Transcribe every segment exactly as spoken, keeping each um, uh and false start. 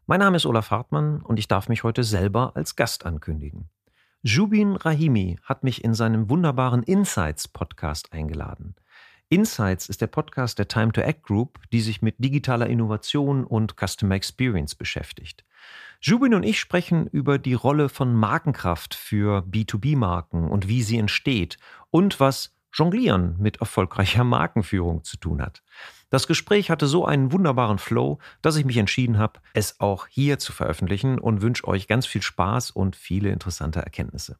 Mein Name ist Olaf Hartmann und ich darf mich heute selber als Gast ankündigen. Zubin Rahimi hat mich in seinem wunderbaren Insights-Podcast eingeladen. Insights ist der Podcast der Time to Act Group, die sich mit digitaler Innovation und Customer Experience beschäftigt. Zubin und ich sprechen über die Rolle von Markenkraft für B zwei B-Marken und wie sie entsteht und was Jonglieren mit erfolgreicher Markenführung zu tun hat. Das Gespräch hatte so einen wunderbaren Flow, dass ich mich entschieden habe, es auch hier zu veröffentlichen und wünsche euch ganz viel Spaß und viele interessante Erkenntnisse.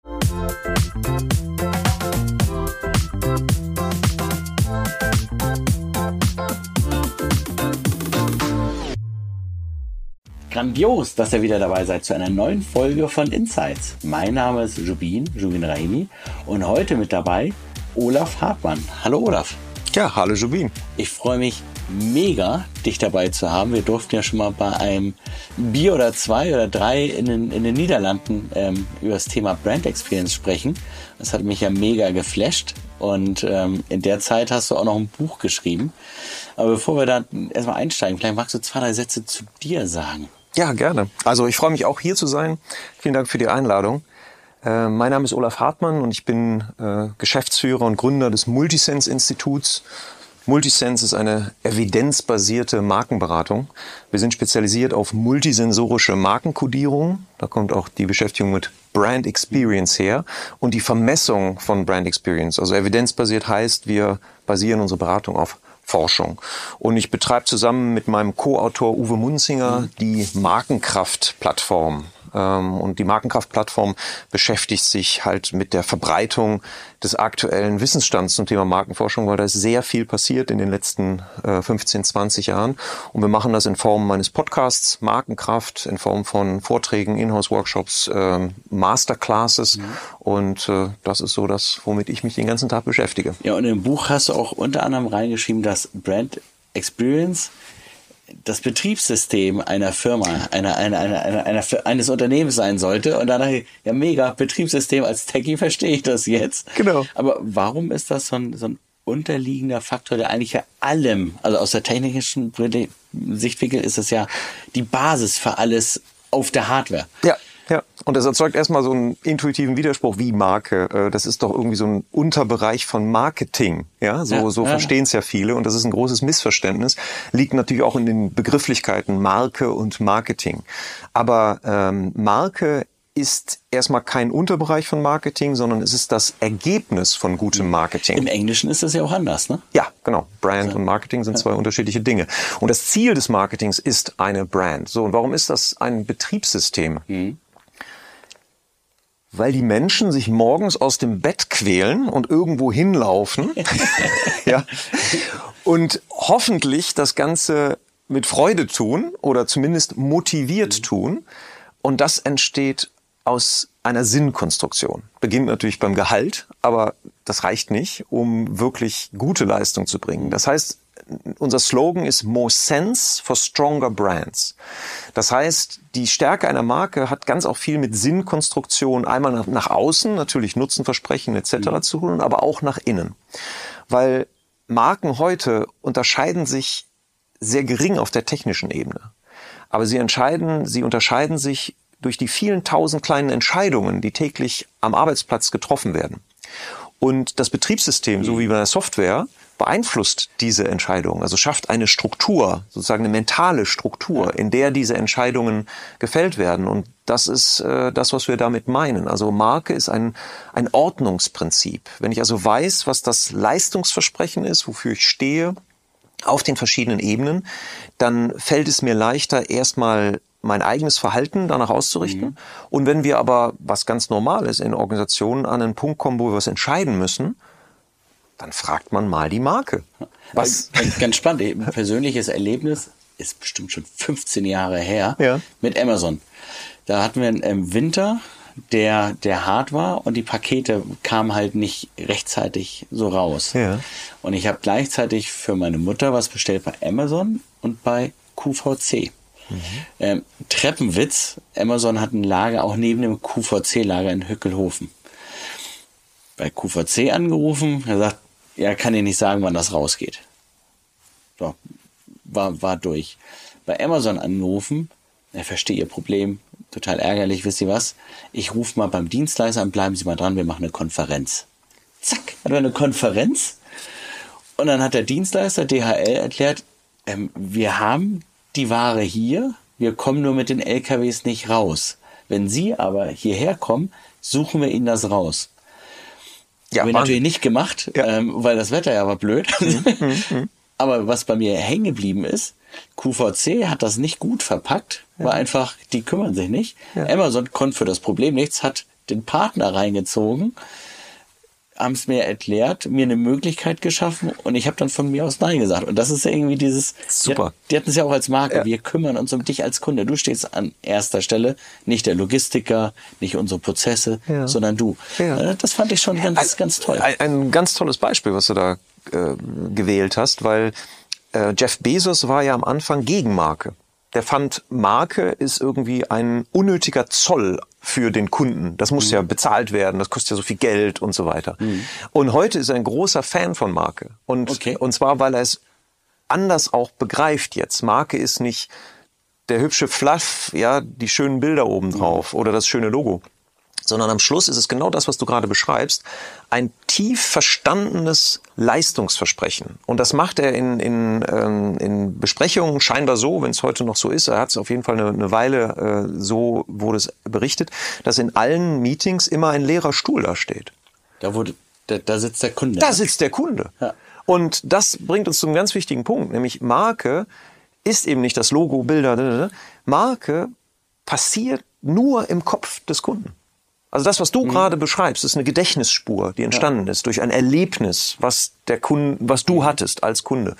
Grandios, dass ihr wieder dabei seid zu einer neuen Folge von Insights. Mein Name ist Zubin, Zubin Rahimi, und heute mit dabei Olaf Hartmann. Hallo Olaf. Ja, hallo Zubin. Ich freue mich mega, dich dabei zu haben. Wir durften ja schon mal bei einem Bier oder zwei oder drei in den, in den Niederlanden ähm, über das Thema Brand Experience sprechen. Das hat mich ja mega geflasht. Und ähm, in der Zeit hast du auch noch ein Buch geschrieben. Aber bevor wir da erstmal einsteigen, vielleicht magst du zwei, drei Sätze zu dir sagen. Ja, gerne. Also ich freue mich auch hier zu sein. Vielen Dank für die Einladung. Äh, mein Name ist Olaf Hartmann und ich bin äh, Geschäftsführer und Gründer des Multisense-Instituts. Multisense ist eine evidenzbasierte Markenberatung. Wir sind spezialisiert auf multisensorische Markenkodierung. Da kommt auch die Beschäftigung mit Brand Experience her und die Vermessung von Brand Experience. Also evidenzbasiert heißt, wir basieren unsere Beratung auf Forschung. Und ich betreibe zusammen mit meinem Co-Autor Uwe Munzinger die Markenkraft-Plattform. Und die Markenkraft-Plattform beschäftigt sich halt mit der Verbreitung des aktuellen Wissensstands zum Thema Markenforschung, weil da ist sehr viel passiert in den letzten fünfzehn, zwanzig Jahren. Und wir machen das in Form meines Podcasts Markenkraft, in Form von Vorträgen, Inhouse-Workshops, Masterclasses. Mhm. Und das ist so das, womit ich mich den ganzen Tag beschäftige. Ja, und im Buch hast du auch unter anderem reingeschrieben, dass Brand Experience das Betriebssystem einer Firma, einer, einer, einer, einer, einer, eines Unternehmens sein sollte. Und dann dachte ich, ja mega, Betriebssystem, als Techie verstehe ich das jetzt. Genau. Aber warum ist das so ein, so ein unterliegender Faktor, der eigentlich ja allem, also aus der technischen Sichtwinkel ist es ja die Basis für alles auf der Hardware. Ja. Ja, und das erzeugt erstmal so einen intuitiven Widerspruch wie Marke. Das ist doch irgendwie so ein Unterbereich von Marketing. Ja, so, ja, so ja. verstehen es ja viele. Und das ist ein großes Missverständnis. Liegt natürlich auch in den Begrifflichkeiten Marke und Marketing. Aber ähm, Marke ist erstmal kein Unterbereich von Marketing, sondern es ist das Ergebnis von gutem Marketing. Im Englischen ist das ja auch anders, ne? Ja, genau. Brand also, und Marketing sind zwei ja. unterschiedliche Dinge. Und das Ziel des Marketings ist eine Brand. So, und warum ist das ein Betriebssystem? Mhm. Weil die Menschen sich morgens aus dem Bett quälen und irgendwo hinlaufen, ja, und hoffentlich das Ganze mit Freude tun oder zumindest motiviert tun. Und das entsteht aus einer Sinnkonstruktion. Beginnt natürlich beim Gehalt, aber das reicht nicht, um wirklich gute Leistung zu bringen. Das heißt, unser Slogan ist More Sense for Stronger Brands. Das heißt, die Stärke einer Marke hat ganz auch viel mit Sinnkonstruktion einmal nach, nach außen, natürlich Nutzenversprechen et cetera zu tun, aber auch nach innen. Weil Marken heute unterscheiden sich sehr gering auf der technischen Ebene. Aber sie entscheiden, sie unterscheiden sich durch die vielen tausend kleinen Entscheidungen, die täglich am Arbeitsplatz getroffen werden. Und das Betriebssystem, so wie bei der Software, beeinflusst diese Entscheidungen, also schafft eine Struktur, sozusagen eine mentale Struktur, in der diese Entscheidungen gefällt werden. Und das ist äh, das, was wir damit meinen. Also Marke ist ein, ein Ordnungsprinzip. Wenn ich also weiß, was das Leistungsversprechen ist, wofür ich stehe, auf den verschiedenen Ebenen, dann fällt es mir leichter, erstmal mein eigenes Verhalten danach auszurichten. Mhm. Und wenn wir aber, was ganz normal ist in Organisationen, an einen Punkt kommen, wo wir was entscheiden müssen, dann fragt man mal die Marke. Was? Ganz spannend. Ein persönliches Erlebnis ist bestimmt schon fünfzehn Jahre her, ja, mit Amazon. Da hatten wir einen Winter, der, der hart war und die Pakete kamen halt nicht rechtzeitig so raus. Ja. Und ich habe gleichzeitig für meine Mutter was bestellt bei Amazon und bei Q V C. Mhm. Ähm, Treppenwitz, Amazon hat ein Lager auch neben dem Q V C-Lager in Hückelhofen. Bei Q V C angerufen, er sagt, ja, kann ich nicht sagen, wann das rausgeht. So, war, war durch. Bei Amazon angerufen, Er versteht Ihr Problem, total ärgerlich, wisst ihr was? Ich rufe mal beim Dienstleister an, bleiben Sie mal dran, wir machen eine Konferenz. Zack, hatten wir eine Konferenz. Und dann hat der Dienstleister D H L erklärt, ähm, wir haben die Ware hier, wir kommen nur mit den L K Ws nicht raus. Wenn Sie aber hierher kommen, suchen wir Ihnen das raus. Ja, haben wir natürlich nicht gemacht, ja. ähm, weil das Wetter ja war blöd. Mhm. Aber was bei mir hängen geblieben ist, Q V C hat das nicht gut verpackt, ja. war einfach, die kümmern sich nicht. Ja. Amazon konnte für das Problem nichts, hat den Partner reingezogen, haben es mir erklärt, mir eine Möglichkeit geschaffen und ich habe dann von mir aus Nein gesagt. Und das ist ja irgendwie dieses, super. Die, die hatten es ja auch als Marke, ja. wir kümmern uns um dich als Kunde. Du stehst an erster Stelle, nicht der Logistiker, nicht unsere Prozesse, ja. sondern du. Ja. Das fand ich schon ganz, ein, ganz toll. Ein, ein ganz tolles Beispiel, was du da äh, gewählt hast, weil äh, Jeff Bezos war ja am Anfang gegen Marke. Der fand, Marke ist irgendwie ein unnötiger Zoll für den Kunden. Das muss mhm. ja bezahlt werden, das kostet ja so viel Geld und so weiter. Mhm. Und heute ist er ein großer Fan von Marke. Und, okay. und zwar, weil er es anders auch begreift jetzt. Marke ist nicht der hübsche Fluff, ja, die schönen Bilder oben drauf mhm. oder das schöne Logo. Sondern am Schluss ist es genau das, was du gerade beschreibst, ein tief verstandenes Leistungsversprechen. Und das macht er in, in, ähm, in Besprechungen scheinbar so, wenn es heute noch so ist, er hat es auf jeden Fall eine, eine Weile, äh, so wurde es berichtet, dass in allen Meetings immer ein leerer Stuhl da steht. Da, wurde, da, da sitzt der Kunde. Da sitzt der Kunde. Ja. Und das bringt uns zu einem ganz wichtigen Punkt, nämlich Marke ist eben nicht das Logo, Bilder, Marke passiert nur im Kopf des Kunden. Also das, was du mhm. gerade beschreibst, ist eine Gedächtnisspur, die entstanden ja. ist durch ein Erlebnis, was der Kunde, was du hattest als Kunde.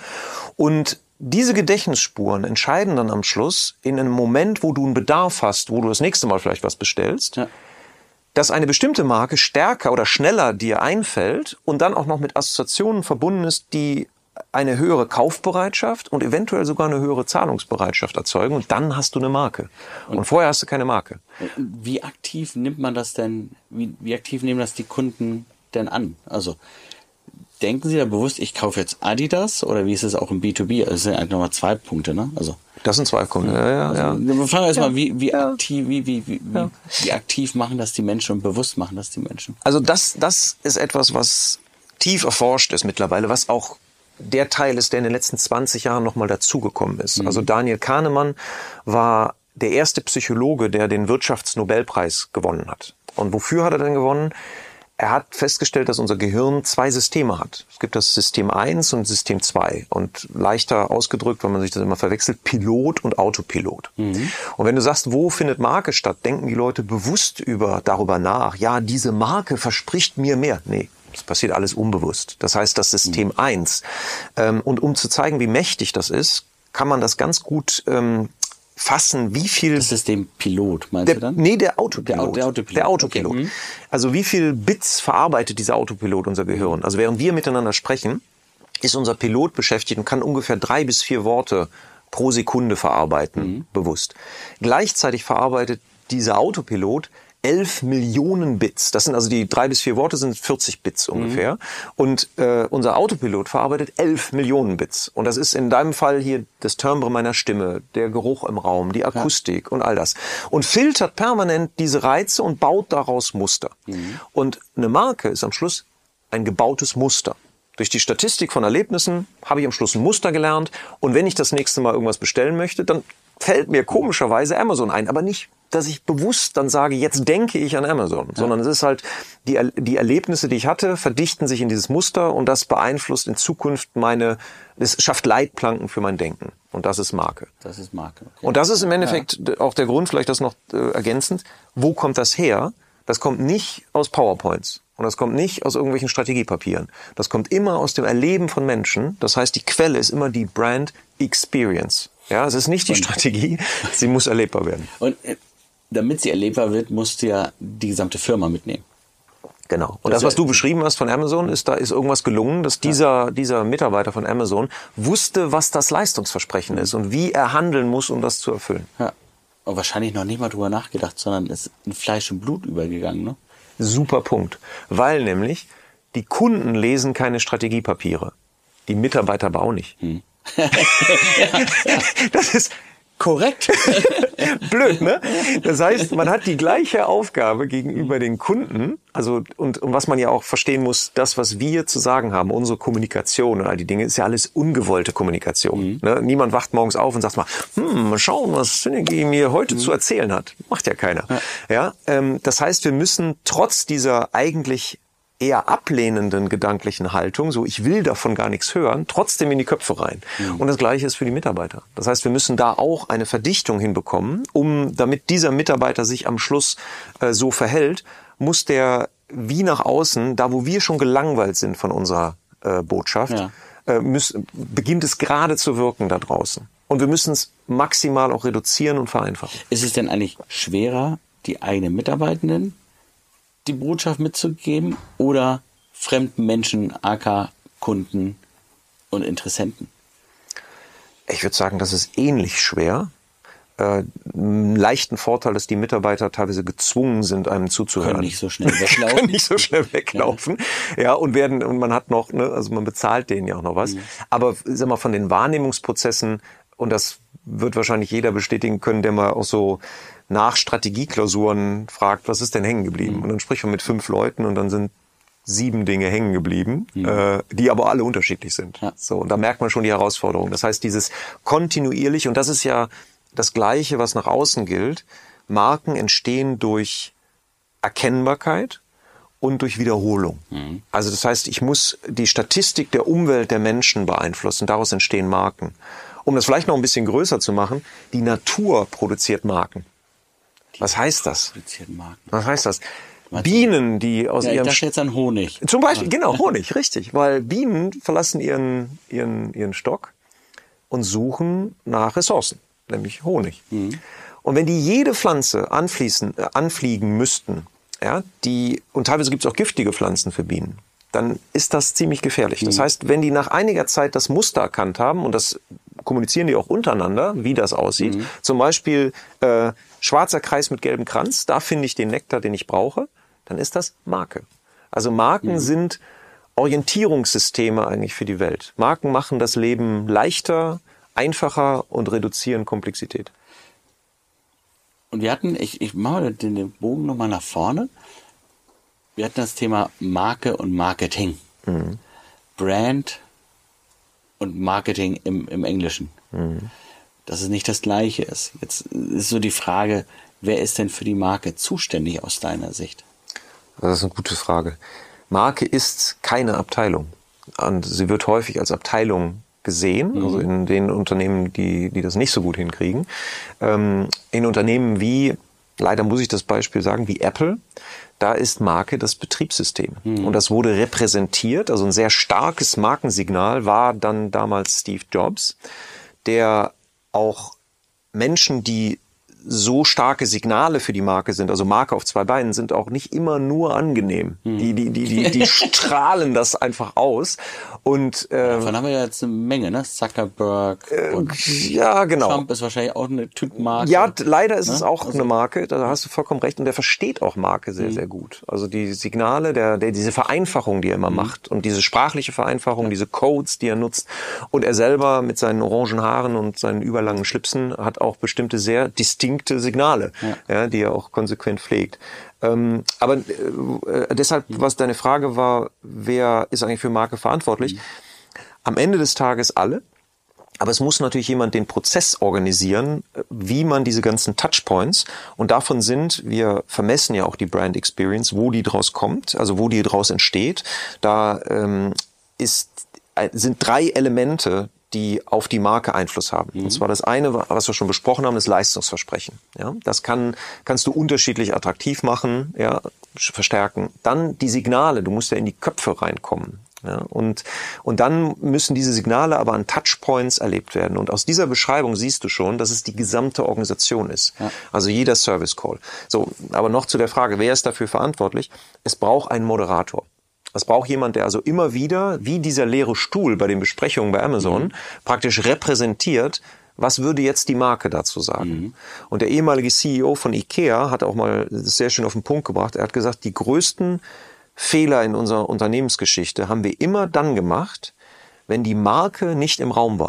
Und diese Gedächtnisspuren entscheiden dann am Schluss in einem Moment, wo du einen Bedarf hast, wo du das nächste Mal vielleicht was bestellst, ja. dass eine bestimmte Marke stärker oder schneller dir einfällt und dann auch noch mit Assoziationen verbunden ist, die eine höhere Kaufbereitschaft und eventuell sogar eine höhere Zahlungsbereitschaft erzeugen und dann hast du eine Marke. Und, und vorher hast du keine Marke. Wie aktiv nimmt man das denn, wie, wie aktiv nehmen das die Kunden denn an? Also denken sie da bewusst, ich kaufe jetzt Adidas oder wie ist es auch im B zwei B? Also das sind eigentlich nochmal zwei Punkte, ne? Also das sind zwei Punkte, ja, ja. Also, ja. Wir fragen erstmal, ja. wie, wie, ja. aktiv, wie, wie, wie, ja. wie aktiv machen das die Menschen und bewusst machen das die Menschen? Also das, das ist etwas, was tief erforscht ist mittlerweile, was auch der Teil ist, der in den letzten zwanzig Jahren nochmal dazugekommen ist. Mhm. Also Daniel Kahnemann war der erste Psychologe, der den Wirtschaftsnobelpreis gewonnen hat. Und wofür hat er denn gewonnen? Er hat festgestellt, dass unser Gehirn zwei Systeme hat. Es gibt das System eins und System zwei. Und leichter ausgedrückt, wenn man sich das immer verwechselt, Pilot und Autopilot. Mhm. Und wenn du sagst, wo findet Marke statt, denken die Leute bewusst über, darüber nach. Ja, diese Marke verspricht mir mehr. Nee. Das passiert alles unbewusst. Das heißt, das System eins. Ähm, und um zu zeigen, wie mächtig das ist, kann man das ganz gut ähm, fassen, wie viel... Das System Pilot, meinst der, du dann? Nee, der Autopilot. Der, der Autopilot. Der Autopilot. Okay. Also wie viel Bits verarbeitet dieser Autopilot unser Gehirn? Also während wir miteinander sprechen, ist unser Pilot beschäftigt und kann ungefähr drei bis vier Worte pro Sekunde verarbeiten, mhm. bewusst. Gleichzeitig verarbeitet dieser Autopilot elf Millionen Bits. Das sind also die drei bis vier Worte sind vierzig Bits ungefähr. Mhm. Und äh, unser Autopilot verarbeitet elf Millionen Bits. Und das ist in deinem Fall hier das Timbre meiner Stimme, der Geruch im Raum, die Akustik ja. und all das. Und filtert permanent diese Reize und baut daraus Muster. Mhm. Und eine Marke ist am Schluss ein gebautes Muster. Durch die Statistik von Erlebnissen habe ich am Schluss ein Muster gelernt. Und wenn ich das nächste Mal irgendwas bestellen möchte, dann fällt mir komischerweise Amazon ein. Aber nicht, dass ich bewusst dann sage, jetzt denke ich an Amazon. Ja. Sondern es ist halt, die, die Erlebnisse, die ich hatte, verdichten sich in dieses Muster und das beeinflusst in Zukunft meine, es schafft Leitplanken für mein Denken. Und das ist Marke. Das ist Marke. Okay. Und das ist im Endeffekt ja. auch der Grund, vielleicht das noch äh, ergänzend, wo kommt das her? Das kommt nicht aus PowerPoints. Und das kommt nicht aus irgendwelchen Strategiepapieren. Das kommt immer aus dem Erleben von Menschen. Das heißt, die Quelle ist immer die Brand Experience. Ja, es ist nicht die Strategie, sie muss erlebbar werden. Und äh, damit sie erlebbar wird, musst du ja die gesamte Firma mitnehmen. Genau. Und das, das was du beschrieben hast von Amazon, ist, da ist irgendwas gelungen, dass dieser, ja. dieser Mitarbeiter von Amazon wusste, was das Leistungsversprechen mhm. ist und wie er handeln muss, um das zu erfüllen. Ja. Und wahrscheinlich noch nicht mal drüber nachgedacht, sondern ist in Fleisch und Blut übergegangen, ne? Super Punkt. Weil nämlich die Kunden lesen keine Strategiepapiere. Die Mitarbeiter aber auch nicht. Hm. ja, ja. Das ist, Korrekt. Blöd, ne? Das heißt, man hat die gleiche Aufgabe gegenüber den Kunden. Also, und, und was man ja auch verstehen muss, das, was wir zu sagen haben, unsere Kommunikation und all die Dinge, ist ja alles ungewollte Kommunikation. Mhm. Ne? Niemand wacht morgens auf und sagt mal, hm, mal schauen, was Synergy mir heute mhm. zu erzählen hat. Macht ja keiner. Ja. Ja, ähm, das heißt, wir müssen trotz dieser eigentlich eher ablehnenden gedanklichen Haltung, so ich will davon gar nichts hören, trotzdem in die Köpfe rein. Mhm. Und das Gleiche ist für die Mitarbeiter. Das heißt, wir müssen da auch eine Verdichtung hinbekommen, um, damit dieser Mitarbeiter sich am Schluss äh, so verhält, muss der wie nach außen, da wo wir schon gelangweilt sind von unserer äh, Botschaft, ja. äh, müssen, beginnt es gerade zu wirken da draußen. Und wir müssen es maximal auch reduzieren und vereinfachen. Ist es denn eigentlich schwerer, die eigenen Mitarbeitenden die Botschaft mitzugeben oder fremden Menschen, aka Kunden und Interessenten? Ich würde sagen, das ist ähnlich schwer. Äh, einen leichten Vorteil, dass die Mitarbeiter teilweise gezwungen sind, einem zuzuhören. Können nicht so schnell weglaufen. Können nicht so schnell weglaufen. Ja, ja und werden, und man hat noch, ne, also man bezahlt denen ja auch noch was. Mhm. Aber sag mal, von den Wahrnehmungsprozessen, und das wird wahrscheinlich jeder bestätigen können, der mal auch so nach Strategieklausuren fragt, was ist denn hängen geblieben? Mhm. Und dann spricht man mit fünf Leuten und dann sind sieben Dinge hängen geblieben, mhm. äh, die aber alle unterschiedlich sind. Ja. So, und da merkt man schon die Herausforderung. Das heißt, dieses kontinuierlich, und das ist ja das Gleiche, was nach außen gilt, Marken entstehen durch Erkennbarkeit und durch Wiederholung. Mhm. Also das heißt, ich muss die Statistik der Umwelt der Menschen beeinflussen, daraus entstehen Marken. Um das vielleicht noch ein bisschen größer zu machen, die Natur produziert Marken. Was heißt das? Was heißt das? Bienen, die aus ja, ihrem... Ich dachte jetzt an Honig. Zum Beispiel, genau, Honig, richtig. Weil Bienen verlassen ihren, ihren, ihren Stock und suchen nach Ressourcen, nämlich Honig. Mhm. Und wenn die jede Pflanze anfließen, äh, anfliegen müssten, ja, die, und teilweise gibt es auch giftige Pflanzen für Bienen, dann ist das ziemlich gefährlich. Mhm. Das heißt, wenn die nach einiger Zeit das Muster erkannt haben, und das kommunizieren die auch untereinander, wie das aussieht, mhm. zum Beispiel äh, schwarzer Kreis mit gelbem Kranz, da finde ich den Nektar, den ich brauche, dann ist das Marke. Also Marken mhm. sind Orientierungssysteme eigentlich für die Welt. Marken machen das Leben leichter, einfacher und reduzieren Komplexität. Und wir hatten, ich, ich mache den, den Bogen nochmal nach vorne, wir hatten das Thema Marke und Marketing. Mhm. Brand und Marketing im, im Englischen. Mhm. Dass es nicht das Gleiche ist. Jetzt ist so die Frage, wer ist denn für die Marke zuständig aus deiner Sicht? Das ist eine gute Frage. Marke ist keine Abteilung. Und sie wird häufig als Abteilung gesehen, mhm. also in den Unternehmen, die, die das nicht so gut hinkriegen. Ähm, in Unternehmen wie, leider muss ich das Beispiel sagen, wie Apple, da ist Marke das Betriebssystem. Mhm. Und das wurde repräsentiert, also ein sehr starkes Markensignal war dann damals Steve Jobs, der auch Menschen, die so starke Signale für die Marke sind, also Marke auf zwei Beinen, sind auch nicht immer nur angenehm. Hm. Die, die, die, die, die strahlen das einfach aus. Und, äh, davon haben wir ja jetzt eine Menge, ne? Zuckerberg äh, und ja, genau. Trump ist wahrscheinlich auch eine Typmarke. Ja, leider ist ne? es auch also, eine Marke, da hast du vollkommen recht. Und der versteht auch Marke sehr, hm. sehr gut. Also die Signale, der, der diese Vereinfachung, die er immer hm. macht und diese sprachliche Vereinfachung, ja. diese Codes, die er nutzt. Und er selber mit seinen orangen Haaren und seinen überlangen Schlipsen hat auch bestimmte sehr distinkte Signale, ja. Ja, die er auch konsequent pflegt. Ähm, aber äh, deshalb, was deine Frage war, wer ist eigentlich für Marke verantwortlich? Mhm. Am Ende des Tages alle. Aber es muss natürlich jemand den Prozess organisieren, wie man diese ganzen Touchpoints, und davon sind, wir vermessen ja auch die Brand Experience, wo die draus kommt, also wo die draus entsteht. Da ähm, ist, sind drei Elemente, die auf die Marke Einfluss haben. Mhm. Und zwar das eine, was wir schon besprochen haben, ist Leistungsversprechen. Ja, das kann, kannst du unterschiedlich attraktiv machen, ja, verstärken. Dann die Signale, du musst ja in die Köpfe reinkommen. Ja, und, und dann müssen diese Signale aber an Touchpoints erlebt werden. Und aus dieser Beschreibung siehst du schon, dass es die gesamte Organisation ist. Ja. Also jeder Service Call. So, aber noch zu der Frage, wer ist dafür verantwortlich? Es braucht einen Moderator. Es braucht jemand, der also immer wieder, wie dieser leere Stuhl bei den Besprechungen bei Amazon, mhm. praktisch repräsentiert, was würde jetzt die Marke dazu sagen. Mhm. Und der ehemalige C E O von IKEA hat auch mal das sehr schön auf den Punkt gebracht. Er hat gesagt, die größten Fehler in unserer Unternehmensgeschichte haben wir immer dann gemacht, wenn die Marke nicht im Raum war.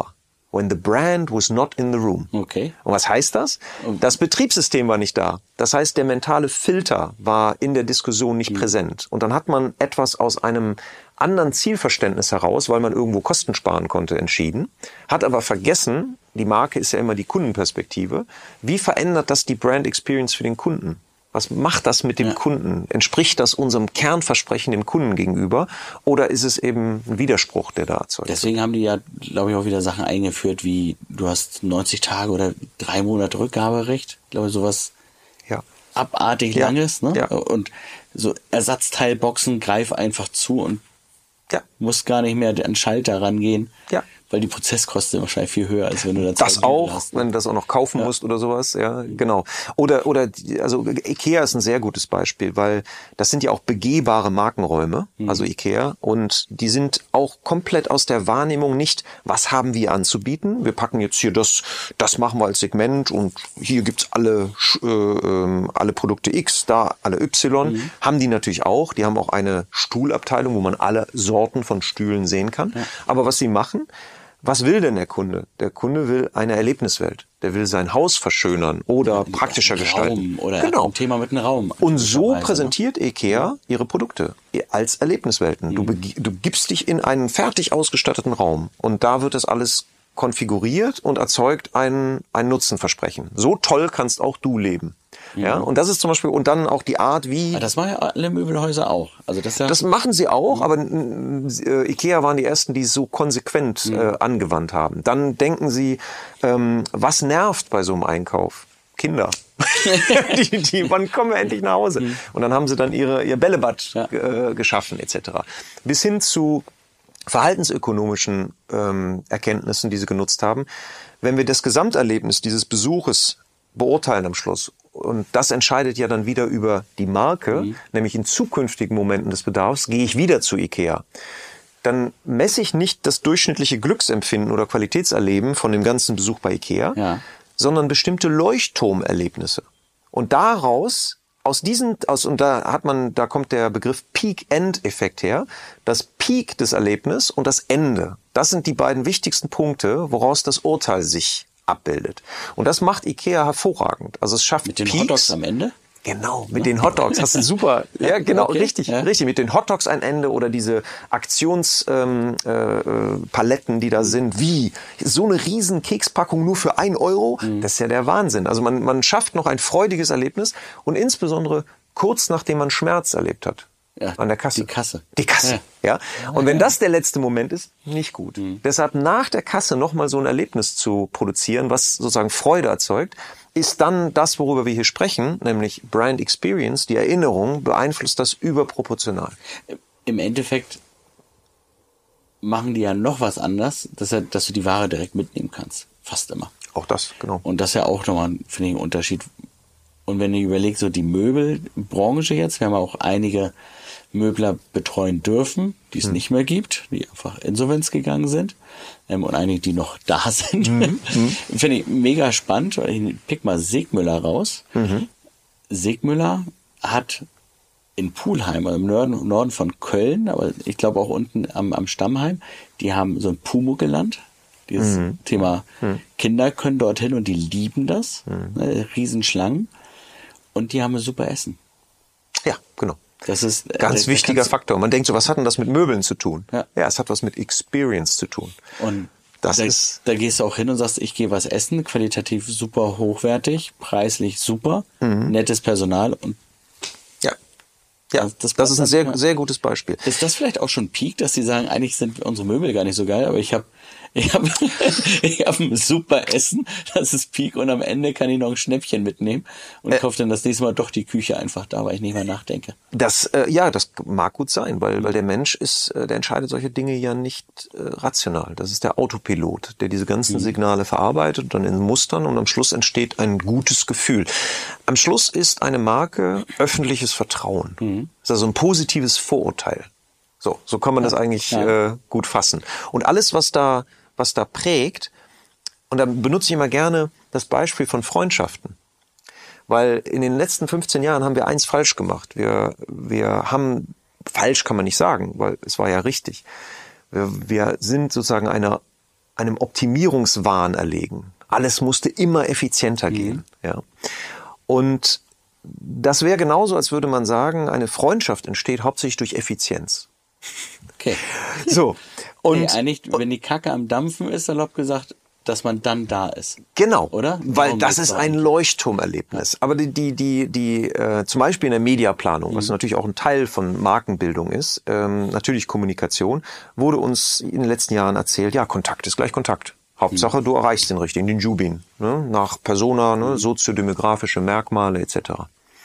when the brand was not in the room. Okay. Und was heißt das? Das Betriebssystem war nicht da. Das heißt, der mentale Filter war in der Diskussion nicht mhm. präsent. Und dann hat man etwas aus einem anderen Zielverständnis heraus, weil man irgendwo Kosten sparen konnte, entschieden, hat aber vergessen, die Marke ist ja immer die Kundenperspektive, wie verändert das die Brand Experience für den Kunden? Was macht das mit dem ja. Kunden? Entspricht das unserem Kernversprechen dem Kunden gegenüber? Oder ist es eben ein Widerspruch, der da erzeugt wird? Deswegen haben die ja, glaube ich, auch wieder Sachen eingeführt, wie du hast neunzig Tage oder drei Monate Rückgaberecht. Ich glaube, sowas ja. abartig ja. Langes. Ne? Ja. Und so Ersatzteilboxen, greif einfach zu und ja. musst gar nicht mehr an den Schalter rangehen. Ja. Weil die Prozesskosten sind wahrscheinlich viel höher, als wenn du da das auch, hast, ne? Wenn du das auch noch kaufen ja. musst oder sowas, ja, genau. Oder, oder, also Ikea ist ein sehr gutes Beispiel, weil das sind ja auch begehbare Markenräume, mhm. also Ikea, und die sind auch komplett aus der Wahrnehmung nicht, was haben wir anzubieten? Wir packen jetzt hier das, das machen wir als Segment und hier gibt's alle, äh, alle Produkte X, da alle Y, mhm. haben die natürlich auch. Die haben auch eine Stuhlabteilung, wo man alle Sorten von Stühlen sehen kann. Ja. Aber was sie machen, was will denn der Kunde? Der Kunde will eine Erlebniswelt. Der will sein Haus verschönern oder ja, praktischer gestalten. Oder genau. ein Thema mit einem Raum. Und so präsentiert Ikea ihre Produkte als Erlebniswelten. Mhm. Du, du gibst dich in einen fertig ausgestatteten Raum und da wird das alles konfiguriert und erzeugt ein, ein Nutzenversprechen. So toll kannst auch du leben. Mhm. Ja, und das ist zum Beispiel, und dann auch die Art, wie... Das machen ja alle Möbelhäuser auch. Also das, ja das machen sie auch, mhm. aber äh, Ikea waren die ersten, die es so konsequent mhm. äh, angewandt haben. Dann denken sie, ähm, was nervt bei so einem Einkauf? Kinder. die, die, wann kommen wir endlich nach Hause? Mhm. Und dann haben sie dann ihre, ihr Bällebad ja. äh, geschaffen et cetera. Bis hin zu verhaltensökonomischen ähm, Erkenntnissen, die sie genutzt haben. Wenn wir das Gesamterlebnis dieses Besuches beurteilen am Schluss, und das entscheidet ja dann wieder über die Marke, mhm. nämlich in zukünftigen Momenten des Bedarfs, gehe ich wieder zu Ikea. Dann messe ich nicht das durchschnittliche Glücksempfinden oder Qualitätserleben von dem ganzen Besuch bei Ikea, ja. sondern bestimmte Leuchtturmerlebnisse. Und daraus, aus diesen, aus, und da hat man, da kommt der Begriff Peak-End-Effekt her, das Peak des Erlebnisses und das Ende. Das sind die beiden wichtigsten Punkte, woraus das Urteil sich abbildet. Und das macht Ikea hervorragend. Also es schafft mit den Peaks. Hotdogs am Ende? Genau, mit ja. den Hotdogs. Hast du super. Ja, genau, okay. richtig, ja. richtig. Mit den Hotdogs ein Ende oder diese Aktionspaletten, ähm, äh, die da sind, wie so eine riesen Kekspackung nur für ein Euro. Mhm. Das ist ja der Wahnsinn. Also man, man schafft noch ein freudiges Erlebnis und insbesondere kurz nachdem man Schmerz erlebt hat. Ja, an der Kasse. Die Kasse. Die Kasse, ja. ja. Und wenn das der letzte Moment ist, nicht gut. Mhm. Deshalb nach der Kasse nochmal so ein Erlebnis zu produzieren, was sozusagen Freude erzeugt, ist dann das, worüber wir hier sprechen, nämlich Brand Experience, die Erinnerung, beeinflusst das überproportional. Im Endeffekt machen die ja noch was anders, dass, er, dass du die Ware direkt mitnehmen kannst. Fast immer. Auch das, genau. Und das ist ja auch nochmal, finde ich, ein Unterschied. Und wenn ihr überlegt, so die Möbelbranche jetzt, wir haben auch einige Möbler betreuen dürfen, die es hm. nicht mehr gibt, die einfach Insolvenz gegangen sind, ähm, und einige, die noch da sind. Mhm. Finde ich mega spannend. Ich pick mal Segmüller raus. Mhm. Segmüller hat in Pulheim, also im Norden, Norden von Köln, aber ich glaube auch unten am, am Stammheim, die haben so ein Pumuckl-Land. Dieses mhm. Thema mhm. Kinder können dorthin und die lieben das. Mhm. Ne, Riesenschlangen. Und die haben ein super Essen. Ja, genau. Das ist ganz äh, wichtiger Faktor. Man denkt so, was hat denn das mit Möbeln zu tun? Ja, ja es hat was mit Experience zu tun. Und das da, ist, da gehst du auch hin und sagst, ich gehe was essen, qualitativ super hochwertig, preislich super, mhm. nettes Personal und ja, ja, das, das, das ist ein sehr, ja. sehr gutes Beispiel. Ist das vielleicht auch schon Peak, dass die sagen, eigentlich sind unsere Möbel gar nicht so geil, aber ich habe Ich habe ich hab ein super Essen, das ist Peak, und am Ende kann ich noch ein Schnäppchen mitnehmen und äh, kaufe dann das nächste Mal doch die Küche einfach da, weil ich nicht mehr nachdenke. Das äh, ja, das mag gut sein, weil weil der Mensch ist, äh, der entscheidet solche Dinge ja nicht äh, rational. Das ist der Autopilot, der diese ganzen mhm. Signale verarbeitet und dann in Mustern, und am Schluss entsteht ein gutes Gefühl. Am Schluss ist eine Marke öffentliches Vertrauen. Mhm. Das ist also ein positives Vorurteil. So, so kann man ja, das eigentlich ja. äh, gut fassen. Und alles, was da was da prägt, und da benutze ich immer gerne das Beispiel von Freundschaften. Weil in den letzten fünfzehn Jahren haben wir eins falsch gemacht. Wir, wir haben, falsch kann man nicht sagen, weil es war ja richtig. Wir, wir sind sozusagen einer einem Optimierungswahn erlegen. Alles musste immer effizienter mhm. gehen. Ja. Und das wäre genauso, als würde man sagen, eine Freundschaft entsteht hauptsächlich durch Effizienz. Okay. So. Und nee, eigentlich, wenn die Kacke am Dampfen ist, salopp gesagt, dass man dann da ist. Genau, oder? Weil Darum das ist ein Leuchtturmerlebnis. Ja. Aber die, die, die, die äh, zum Beispiel in der Mediaplanung, mhm. was natürlich auch ein Teil von Markenbildung ist, ähm, natürlich Kommunikation, wurde uns in den letzten Jahren erzählt, ja, Kontakt ist gleich Kontakt. Hauptsache, mhm. du erreichst den richtigen, den Jubin, ne? Nach Persona, ne? Mhm. soziodemografische Merkmale et cetera.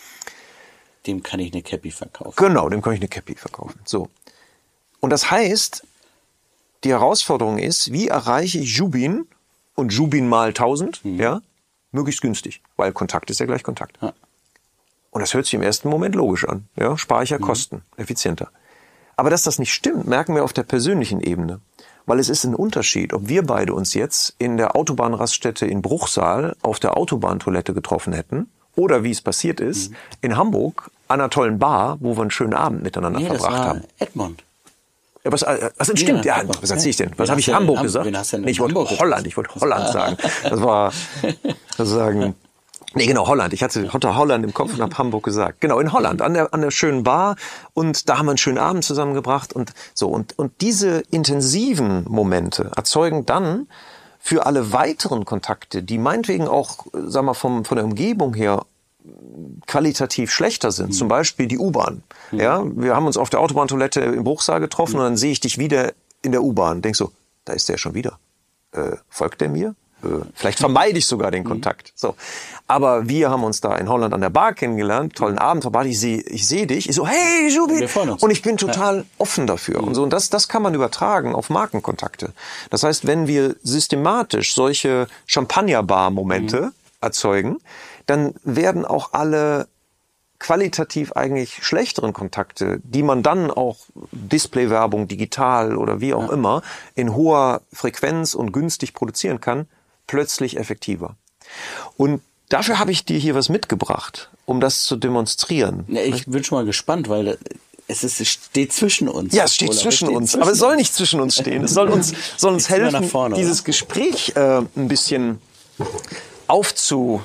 Dem kann ich eine Käppi verkaufen. Genau, dem kann ich eine Käppi verkaufen. So. Und das heißt, die Herausforderung ist, wie erreiche ich Jubin und Jubin mal tausend, mhm. ja, möglichst günstig, weil Kontakt ist ja gleich Kontakt. Ja. Und das hört sich im ersten Moment logisch an, ja, spare ich ja mhm. Kosten, effizienter. Aber dass das nicht stimmt, merken wir auf der persönlichen Ebene, weil es ist ein Unterschied, ob wir beide uns jetzt in der Autobahnraststätte in Bruchsal auf der Autobahntoilette getroffen hätten oder wie es passiert ist, mhm. in Hamburg an einer tollen Bar, wo wir einen schönen Abend miteinander nee, verbracht das war haben. Edmond. Ja, was, was denn stimmt? Ja, was erzähl ich denn? Was habe ich Hamburg gesagt? Nee, ich wollte Holland, ich wollte Holland sagen. Das war sozusagen, nee, genau, Holland. Ich hatte Holland im Kopf und habe Hamburg gesagt. Genau, in Holland, an der, an der schönen Bar. Und da haben wir einen schönen Abend zusammengebracht und so. Und, und diese intensiven Momente erzeugen dann für alle weiteren Kontakte, die meinetwegen auch, sagen wir, vom, von der Umgebung her qualitativ schlechter sind, mhm. zum Beispiel die U-Bahn. Mhm. Ja, wir haben uns auf der Autobahntoilette im Bruchsal getroffen mhm. und dann sehe ich dich wieder in der U-Bahn. Denkst so, da ist der schon wieder. Äh, folgt der mir? Äh, vielleicht vermeide ich sogar den mhm. Kontakt. So, aber wir haben uns da in Holland an der Bar kennengelernt, tollen Abend verbracht. Ich sehe, ich sehe dich. Ich so, hey, Jubi, und ich bin total ja. offen dafür. Mhm. Und so, und das, das kann man übertragen auf Markenkontakte. Das heißt, wenn wir systematisch solche Champagnerbar-Momente mhm. erzeugen, dann werden auch alle qualitativ eigentlich schlechteren Kontakte, die man dann auch Displaywerbung, digital oder wie auch ja. immer, in hoher Frequenz und günstig produzieren kann, plötzlich effektiver. Und dafür habe ich dir hier was mitgebracht, um das zu demonstrieren. Ja, ich bin schon mal gespannt, weil es, ist, es steht zwischen uns. Ja, es steht Olaf, zwischen es steht uns, zwischen aber es soll nicht zwischen uns stehen. Es soll uns, soll uns helfen, vorne, dieses Gespräch äh, ein bisschen aufzu...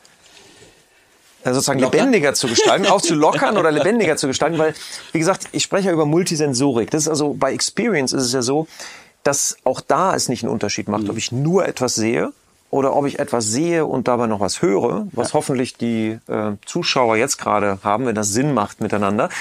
sozusagen Locker? lebendiger zu gestalten, auch zu lockern oder lebendiger zu gestalten, weil, wie gesagt, ich spreche ja über Multisensorik. Das ist also, bei Experience ist es ja so, dass auch da es nicht einen Unterschied macht, mhm. ob ich nur etwas sehe oder ob ich etwas sehe und dabei noch was höre, was ja. hoffentlich die äh, Zuschauer jetzt gerade haben, wenn das Sinn macht miteinander.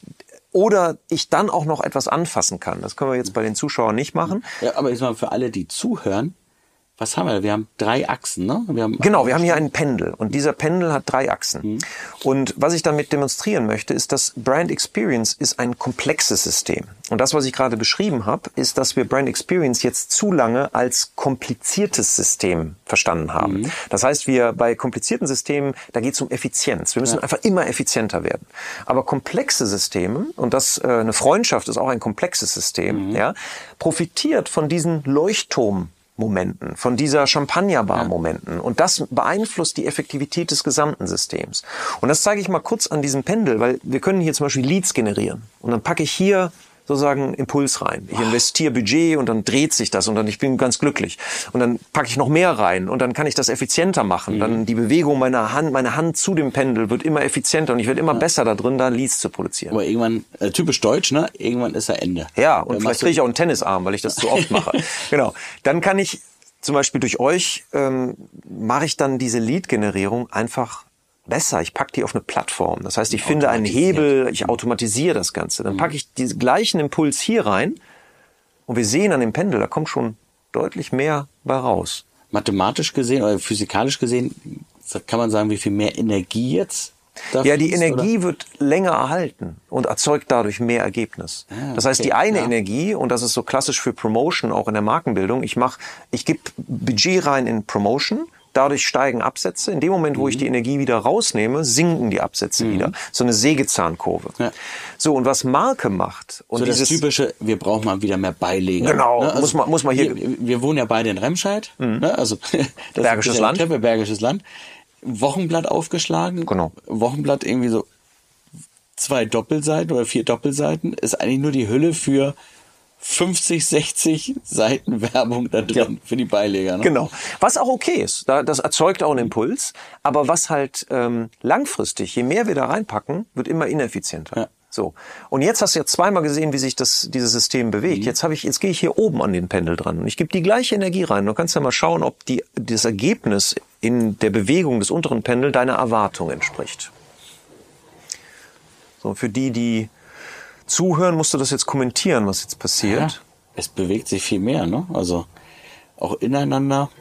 Oder ich dann auch noch etwas anfassen kann. Das können wir jetzt bei den Zuschauern nicht machen. Ja, aber jetzt mal für alle, die zuhören, was haben wir? Wir haben drei Achsen, ne? Wir haben genau, wir haben hier einen Pendel und dieser Pendel hat drei Achsen. Mhm. Und was ich damit demonstrieren möchte, ist, dass Brand Experience ist ein komplexes System. Und das, was ich gerade beschrieben habe, ist, dass wir Brand Experience jetzt zu lange als kompliziertes System verstanden haben. Mhm. Das heißt, wir bei komplizierten Systemen, da geht es um Effizienz. Wir müssen ja. einfach immer effizienter werden. Aber komplexe Systeme, und das äh, eine Freundschaft ist auch ein komplexes System, mhm. ja, profitiert von diesen Leuchtturm Momenten, von dieser Champagnerbar-Momenten. Ja. Und das beeinflusst die Effektivität des gesamten Systems. Und das zeige ich mal kurz an diesem Pendel, weil wir können hier zum Beispiel Leads generieren. Und dann packe ich hier sozusagen Impuls rein. Ich investiere Budget und dann dreht sich das und dann ich bin ganz glücklich. Und dann packe ich noch mehr rein und dann kann ich das effizienter machen. Mhm. Dann die Bewegung meiner Hand, meine Hand zu dem Pendel wird immer effizienter und ich werde immer ja. besser da drin, da Leads zu produzieren. Aber irgendwann, äh, typisch deutsch, ne? Irgendwann ist er Ende. Ja, und äh, vielleicht kriege ich auch einen Tennisarm, weil ich das zu oft mache. Genau. Dann kann ich zum Beispiel durch euch, ähm, mache ich dann diese Lead-Generierung einfach besser. Ich packe die auf eine Plattform. Das heißt, ich finde einen Hebel, ich automatisiere das Ganze. Dann packe ich diesen gleichen Impuls hier rein und wir sehen an dem Pendel, da kommt schon deutlich mehr bei raus. Mathematisch gesehen oder physikalisch gesehen, kann man sagen, wie viel mehr Energie jetzt da Ja, die fließt, Energie oder? wird länger erhalten und erzeugt dadurch mehr Ergebnis. Ah, okay. Das heißt, die eine ja. Energie, und das ist so klassisch für Promotion, auch in der Markenbildung, ich mache, ich gebe Budget rein in Promotion, dadurch steigen Absätze. In dem Moment, wo mhm. ich die Energie wieder rausnehme, sinken die Absätze mhm. wieder. So eine Sägezahnkurve. Ja. So, und was Marke macht... Und so das dieses typische, wir brauchen mal wieder mehr Beileger. Genau, ne? Also muss man, muss man hier... Wir, wir wohnen ja beide in Remscheid, mhm. ne? Also das Bergisches ist Land. Treppe, Bergisches Land. Wochenblatt aufgeschlagen. Genau. Wochenblatt irgendwie so zwei Doppelseiten oder vier Doppelseiten ist eigentlich nur die Hülle für fünfzig, sechzig Seiten Werbung da drin ja. für die Beileger. Ne? Genau. Was auch okay ist. Das erzeugt auch einen Impuls. Aber was halt ähm, langfristig, je mehr wir da reinpacken, wird immer ineffizienter. Ja. So. Und jetzt hast du ja zweimal gesehen, wie sich das, dieses System bewegt. Mhm. Jetzt habe ich, jetzt gehe ich hier oben an den Pendel dran und ich gebe die gleiche Energie rein. Du kannst ja mal schauen, ob die, das Ergebnis in der Bewegung des unteren Pendels deiner Erwartung entspricht. So, für die, die zuhören, musst du das jetzt kommentieren, was jetzt passiert. Ja, es bewegt sich viel mehr, ne? Also auch ineinander.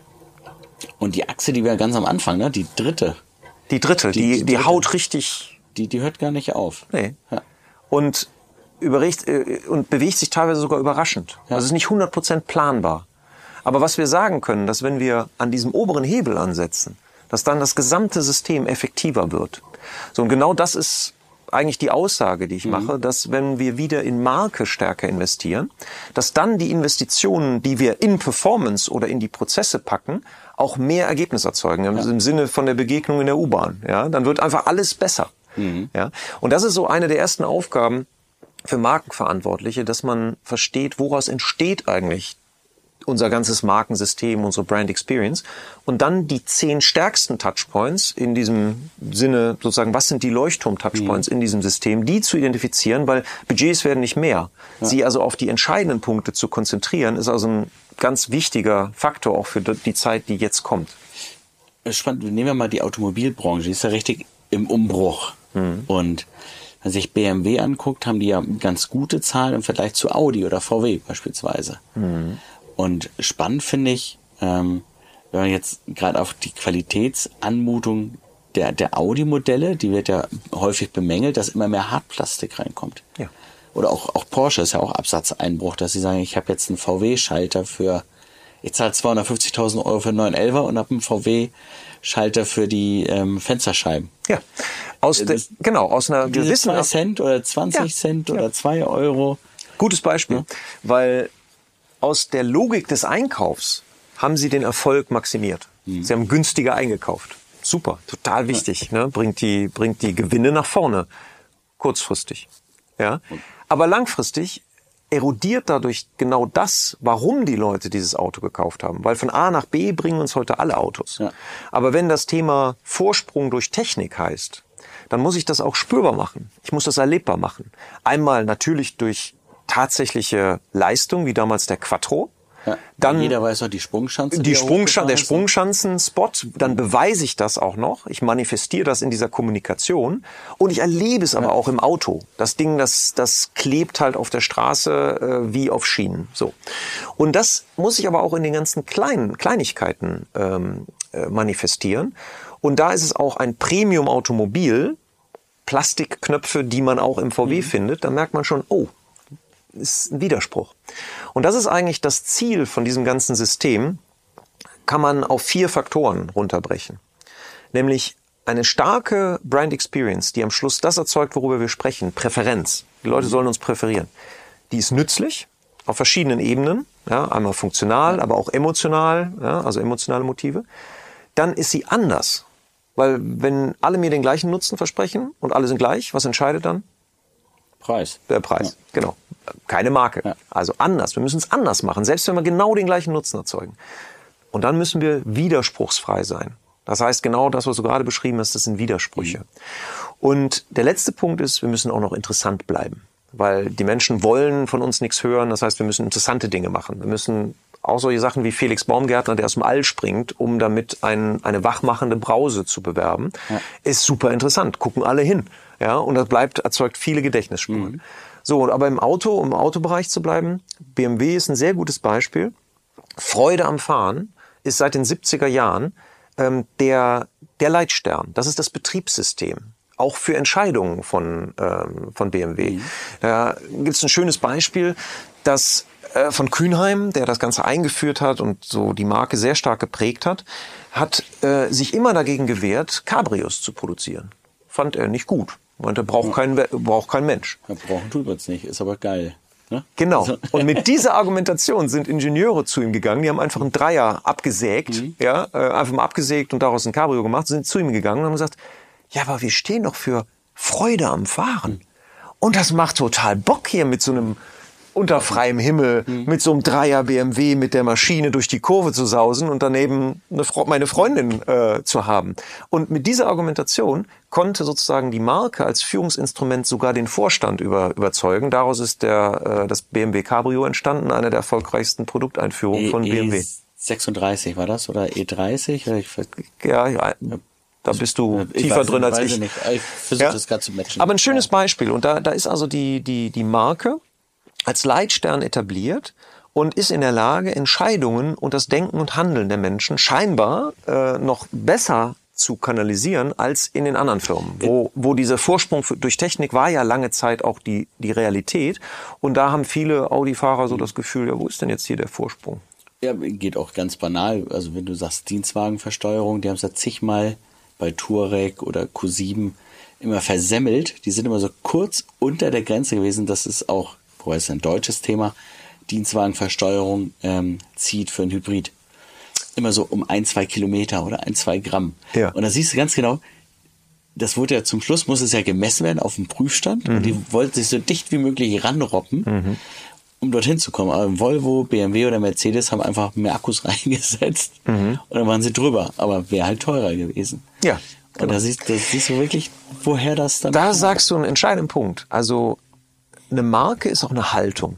Und die Achse, die wir ganz am Anfang, ne? Die dritte. Die dritte, die, die, die, die dritte. Haut richtig. Die, die hört gar nicht auf. Nee. Ja. Und, überregt, und bewegt sich teilweise sogar überraschend. Ja. Also es ist nicht hundert Prozent planbar. Aber was wir sagen können, dass wenn wir an diesem oberen Hebel ansetzen, dass dann das gesamte System effektiver wird. So, und genau das ist eigentlich die Aussage, die ich mhm. mache, dass wenn wir wieder in Marke stärker investieren, dass dann die Investitionen, die wir in Performance oder in die Prozesse packen, auch mehr Ergebnis erzeugen. Ja. Im Sinne von der Begegnung in der U-Bahn. Ja, dann wird einfach alles besser. Mhm. Ja, und das ist so eine der ersten Aufgaben für Markenverantwortliche, dass man versteht, woraus entsteht eigentlich unser ganzes Markensystem, unsere Brand Experience und dann die zehn stärksten Touchpoints in diesem Sinne, sozusagen, was sind die Leuchtturm-Touchpoints mhm. in diesem System, die zu identifizieren, weil Budgets werden nicht mehr. Ja. Sie also auf die entscheidenden Punkte zu konzentrieren, ist also ein ganz wichtiger Faktor auch für die Zeit, die jetzt kommt. Spannend, nehmen wir mal die Automobilbranche, die ist ja richtig im Umbruch. Mhm. Und wenn man sich B M W anguckt, haben die ja ganz gute Zahlen im Vergleich zu Audi oder V W beispielsweise. Mhm. Und spannend finde ich, ähm, wenn man jetzt gerade auf die Qualitätsanmutung der, der Audi-Modelle, die wird ja häufig bemängelt, dass immer mehr Hartplastik reinkommt. Ja. Oder auch, auch Porsche ist ja auch Absatzeinbruch, dass sie sagen, ich habe jetzt einen V W-Schalter für, ich zahle zweihundertfünfzigtausend Euro für einen neuen Elfer und habe einen V W-Schalter für die ähm, Fensterscheiben. Ja, aus de, das, genau, aus einer gewissen... zwei Cent oder zwanzig ja. Cent oder zwei Euro. Gutes Beispiel, ja. weil... Aus der Logik des Einkaufs haben sie den Erfolg maximiert. Mhm. Sie haben günstiger eingekauft. Super, total wichtig. Ja. Ne? Bringt die, bringt die Gewinne nach vorne. Kurzfristig. Ja. Aber langfristig erodiert dadurch genau das, warum die Leute dieses Auto gekauft haben. Weil von A nach B bringen uns heute alle Autos. Ja. Aber wenn das Thema Vorsprung durch Technik heißt, dann muss ich das auch spürbar machen. Ich muss das erlebbar machen. Einmal natürlich durch tatsächliche Leistung, wie damals der Quattro. Ja, dann jeder weiß noch die Sprungschanze. Die, die Sprungschan- der Sprungschanzen-Spot. Dann beweise ich das auch noch. Ich manifestiere das in dieser Kommunikation. Und ich erlebe es ja. aber auch im Auto. Das Ding, das, das klebt halt auf der Straße äh, wie auf Schienen. So. Und das muss ich aber auch in den ganzen kleinen Kleinigkeiten ähm, äh, manifestieren. Und da ist es auch ein Premium-Automobil, Plastikknöpfe, die man auch im V W mhm. findet. Da merkt man schon, oh, ist ein Widerspruch. Und das ist eigentlich das Ziel von diesem ganzen System, kann man auf vier Faktoren runterbrechen. Nämlich eine starke Brand Experience, die am Schluss das erzeugt, worüber wir sprechen, Präferenz. Die Leute sollen uns präferieren. Die ist nützlich auf verschiedenen Ebenen, ja, einmal funktional, aber auch emotional, ja, also emotionale Motive. Dann ist sie anders, weil wenn alle mir den gleichen Nutzen versprechen und alle sind gleich, was entscheidet dann? Preis. Der Preis, ja. Genau. Keine Marke. Ja. Also anders. Wir müssen es anders machen, selbst wenn wir genau den gleichen Nutzen erzeugen. Und dann müssen wir widerspruchsfrei sein. Das heißt, genau das, was du gerade beschrieben hast, das sind Widersprüche. Mhm. Und der letzte Punkt ist, wir müssen auch noch interessant bleiben. Weil die Menschen wollen von uns nichts hören. Das heißt, wir müssen interessante Dinge machen. Wir müssen auch solche Sachen wie Felix Baumgärtner, der aus dem All springt, um damit ein, eine wachmachende Brause zu bewerben, ja. ist super interessant. Gucken alle hin. Ja, und das bleibt, erzeugt viele Gedächtnisspuren. Mhm. So, aber im Auto, um im Autobereich zu bleiben, B M W ist ein sehr gutes Beispiel. Freude am Fahren ist seit den siebziger Jahren ähm, der, der Leitstern. Das ist das Betriebssystem. Auch für Entscheidungen von, ähm, von B M W. Mhm. Da gibt es ein schönes Beispiel, das äh, von Kühnheim, der das Ganze eingeführt hat und so die Marke sehr stark geprägt hat, hat äh, sich immer dagegen gewehrt, Cabrios zu produzieren. Fand er nicht gut. Meinte, braucht kein, braucht kein Mensch. Ja, brauchen tut man es nicht, ist aber geil. Ne? Genau. Und mit dieser Argumentation sind Ingenieure zu ihm gegangen, die haben einfach einen Dreier abgesägt, mhm. ja, einfach mal abgesägt und daraus ein Cabrio gemacht, sind zu ihm gegangen und haben gesagt, ja, aber wir stehen doch für Freude am Fahren. Und das macht total Bock hier mit so einem unter freiem Himmel mhm. mit so einem Dreier B M W mit der Maschine durch die Kurve zu sausen und daneben eine Fre- meine Freundin äh, zu haben. Und mit dieser Argumentation konnte sozusagen die Marke als Führungsinstrument sogar den Vorstand über, überzeugen. Daraus ist der, äh, das B M W Cabrio entstanden, eine der erfolgreichsten Produkteinführungen e- von B M W. E sechsunddreißig war das oder E dreißig? Oder ich ja, ja, da bist du ich tiefer weiß, drin als weiß ich. Nicht. Ich versuche ja. das gerade zu matchen. Aber ein schönes ja. Beispiel. Und da, da ist also die, die, die Marke als Leitstern etabliert und ist in der Lage, Entscheidungen und das Denken und Handeln der Menschen scheinbar äh, noch besser zu kanalisieren als in den anderen Firmen, wo, wo dieser Vorsprung für, durch Technik war ja lange Zeit auch die, die Realität. Und da haben viele Audi-Fahrer so das Gefühl, ja, wo ist denn jetzt hier der Vorsprung? Ja, geht auch ganz banal. Also wenn du sagst Dienstwagenversteuerung, die haben es ja zigmal bei Touareg oder Q sieben immer versemmelt. Die sind immer so kurz unter der Grenze gewesen. Das ist auch, boah, ist ein deutsches Thema, Dienstwagenversteuerung ähm, zieht für ein Hybrid. Immer so um ein, zwei Kilometer oder ein, zwei Gramm. Ja. Und da siehst du ganz genau, das wurde ja zum Schluss, muss es ja gemessen werden auf dem Prüfstand. Mhm. Und die wollten sich so dicht wie möglich ranroppen, mhm. um dorthin zu kommen. Aber Volvo, B M W oder Mercedes haben einfach mehr Akkus reingesetzt mhm. und dann waren sie drüber. Aber wäre halt teurer gewesen. Ja. Genau. Und da siehst, da siehst du wirklich, woher das dann... Da kommt. Sagst du einen entscheidenden Punkt. Also eine Marke ist auch eine Haltung.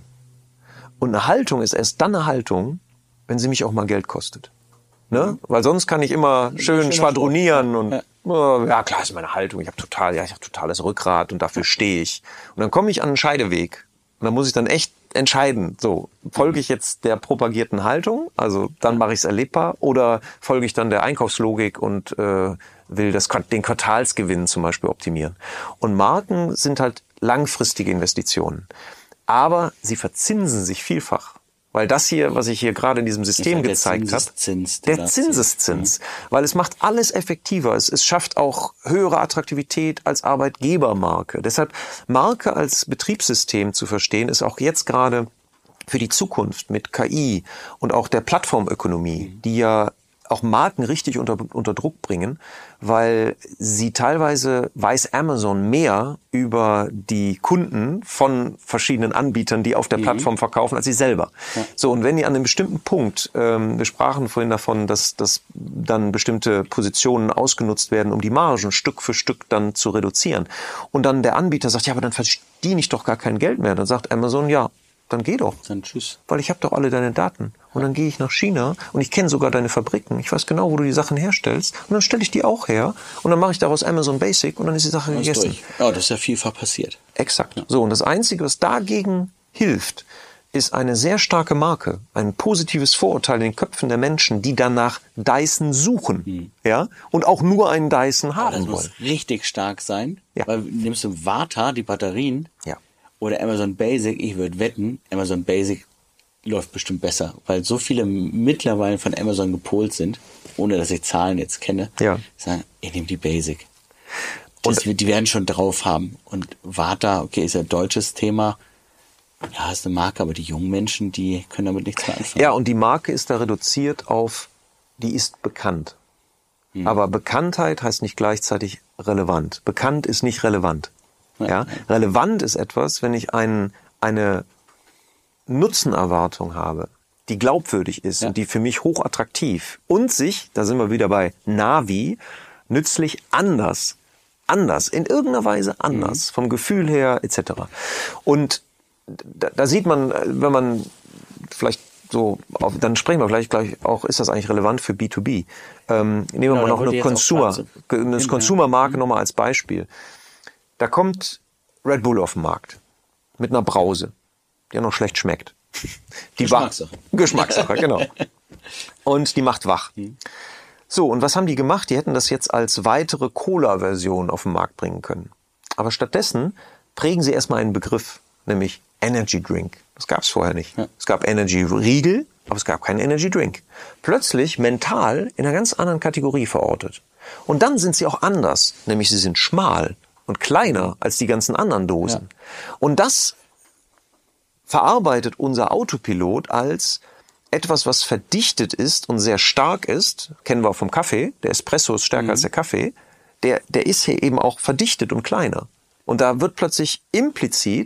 Und eine Haltung ist erst dann eine Haltung, wenn sie mich auch mal Geld kostet. Ne? Weil sonst kann ich immer schön schwadronieren und ja. Oh, ja klar, ist meine Haltung. Ich habe total, ja, ich habe totales Rückgrat und dafür stehe ich. Und dann komme ich an einen Scheideweg und dann muss ich dann echt entscheiden. So, folge ich jetzt der propagierten Haltung, also dann mache ich es erlebbar, oder folge ich dann der Einkaufslogik und äh, will das, den Quartalsgewinn zum Beispiel optimieren. Und Marken sind halt langfristige Investitionen, aber sie verzinsen sich vielfach. Weil das hier, was ich hier gerade in diesem System gezeigt habe, der Zinseszins, mhm. weil es macht alles effektiver. Es, es schafft auch höhere Attraktivität als Arbeitgebermarke. Deshalb Marke als Betriebssystem zu verstehen, ist auch jetzt gerade für die Zukunft mit K I und auch der Plattformökonomie, mhm. die ja auch Marken richtig unter, unter Druck bringen, weil sie teilweise weiß Amazon mehr über die Kunden von verschiedenen Anbietern, die auf der mhm. Plattform verkaufen, als sie selber. Ja. So, und wenn die an einem bestimmten Punkt, ähm, wir sprachen vorhin davon, dass, dass dann bestimmte Positionen ausgenutzt werden, um die Margen Stück für Stück dann zu reduzieren. Und dann der Anbieter sagt, ja, aber dann verdiene ich doch gar kein Geld mehr. Dann sagt Amazon, ja, dann geh doch. Dann tschüss. Weil ich habe doch alle deine Daten. Und dann gehe ich nach China und ich kenne sogar deine Fabriken. Ich weiß genau, wo du die Sachen herstellst. Und dann stelle ich die auch her. Und dann mache ich daraus Amazon Basic und dann ist die Sache das gegessen. Durch. Ja, das ist ja vielfach passiert. Exakt. Ja. So, und das Einzige, was dagegen hilft, ist eine sehr starke Marke. Ein positives Vorurteil in den Köpfen der Menschen, die danach Dyson suchen. Mhm. Ja? Und auch nur einen Dyson haben das wollen. Das muss richtig stark sein. Ja. Weil nimmst du Vata, die Batterien, ja. oder Amazon Basic, ich würde wetten, Amazon Basic läuft bestimmt besser, weil so viele mittlerweile von Amazon gepolt sind, ohne dass ich Zahlen jetzt kenne, ja. sagen, ich nehme die Basic. Das, und die werden schon drauf haben. Und Vata, okay, ist ja ein deutsches Thema, ja, ist eine Marke, aber die jungen Menschen, die können damit nichts mehr anfangen. Ja, und die Marke ist da reduziert auf, die ist bekannt. Hm. Aber Bekanntheit heißt nicht gleichzeitig relevant. Bekannt ist nicht relevant. Ja, ja. Relevant ist etwas, wenn ich ein, eine Nutzenerwartung habe, die glaubwürdig ist ja. und die für mich hochattraktiv und sich, da sind wir wieder bei Navi, nützlich anders, anders, in irgendeiner Weise anders, mhm. vom Gefühl her et cetera. Und da, da sieht man, wenn man vielleicht so, auf, dann sprechen wir vielleicht gleich auch, ist das eigentlich relevant für B zwei B? Ähm, nehmen wir ja, mal noch eine Consumer, eine Consumer-Marke mhm. nochmal als Beispiel. Da kommt Red Bull auf den Markt mit einer Brause, die ja noch schlecht schmeckt. Die Geschmackssache. Wa- Geschmackssache, genau. Und die macht wach. Mhm. So, und was haben die gemacht? Die hätten das jetzt als weitere Cola-Version auf den Markt bringen können. Aber stattdessen prägen sie erstmal einen Begriff, nämlich Energy Drink. Das gab es vorher nicht. Ja. Es gab Energy Riegel, aber es gab keinen Energy Drink. Plötzlich mental in einer ganz anderen Kategorie verortet. Und dann sind sie auch anders, nämlich sie sind schmal und kleiner als die ganzen anderen Dosen. Ja. Und das verarbeitet unser Autopilot als etwas, was verdichtet ist und sehr stark ist. Kennen wir auch vom Kaffee. Der Espresso ist stärker mhm. als der Kaffee. Der, der ist hier eben auch verdichtet und kleiner. Und da wird plötzlich implizit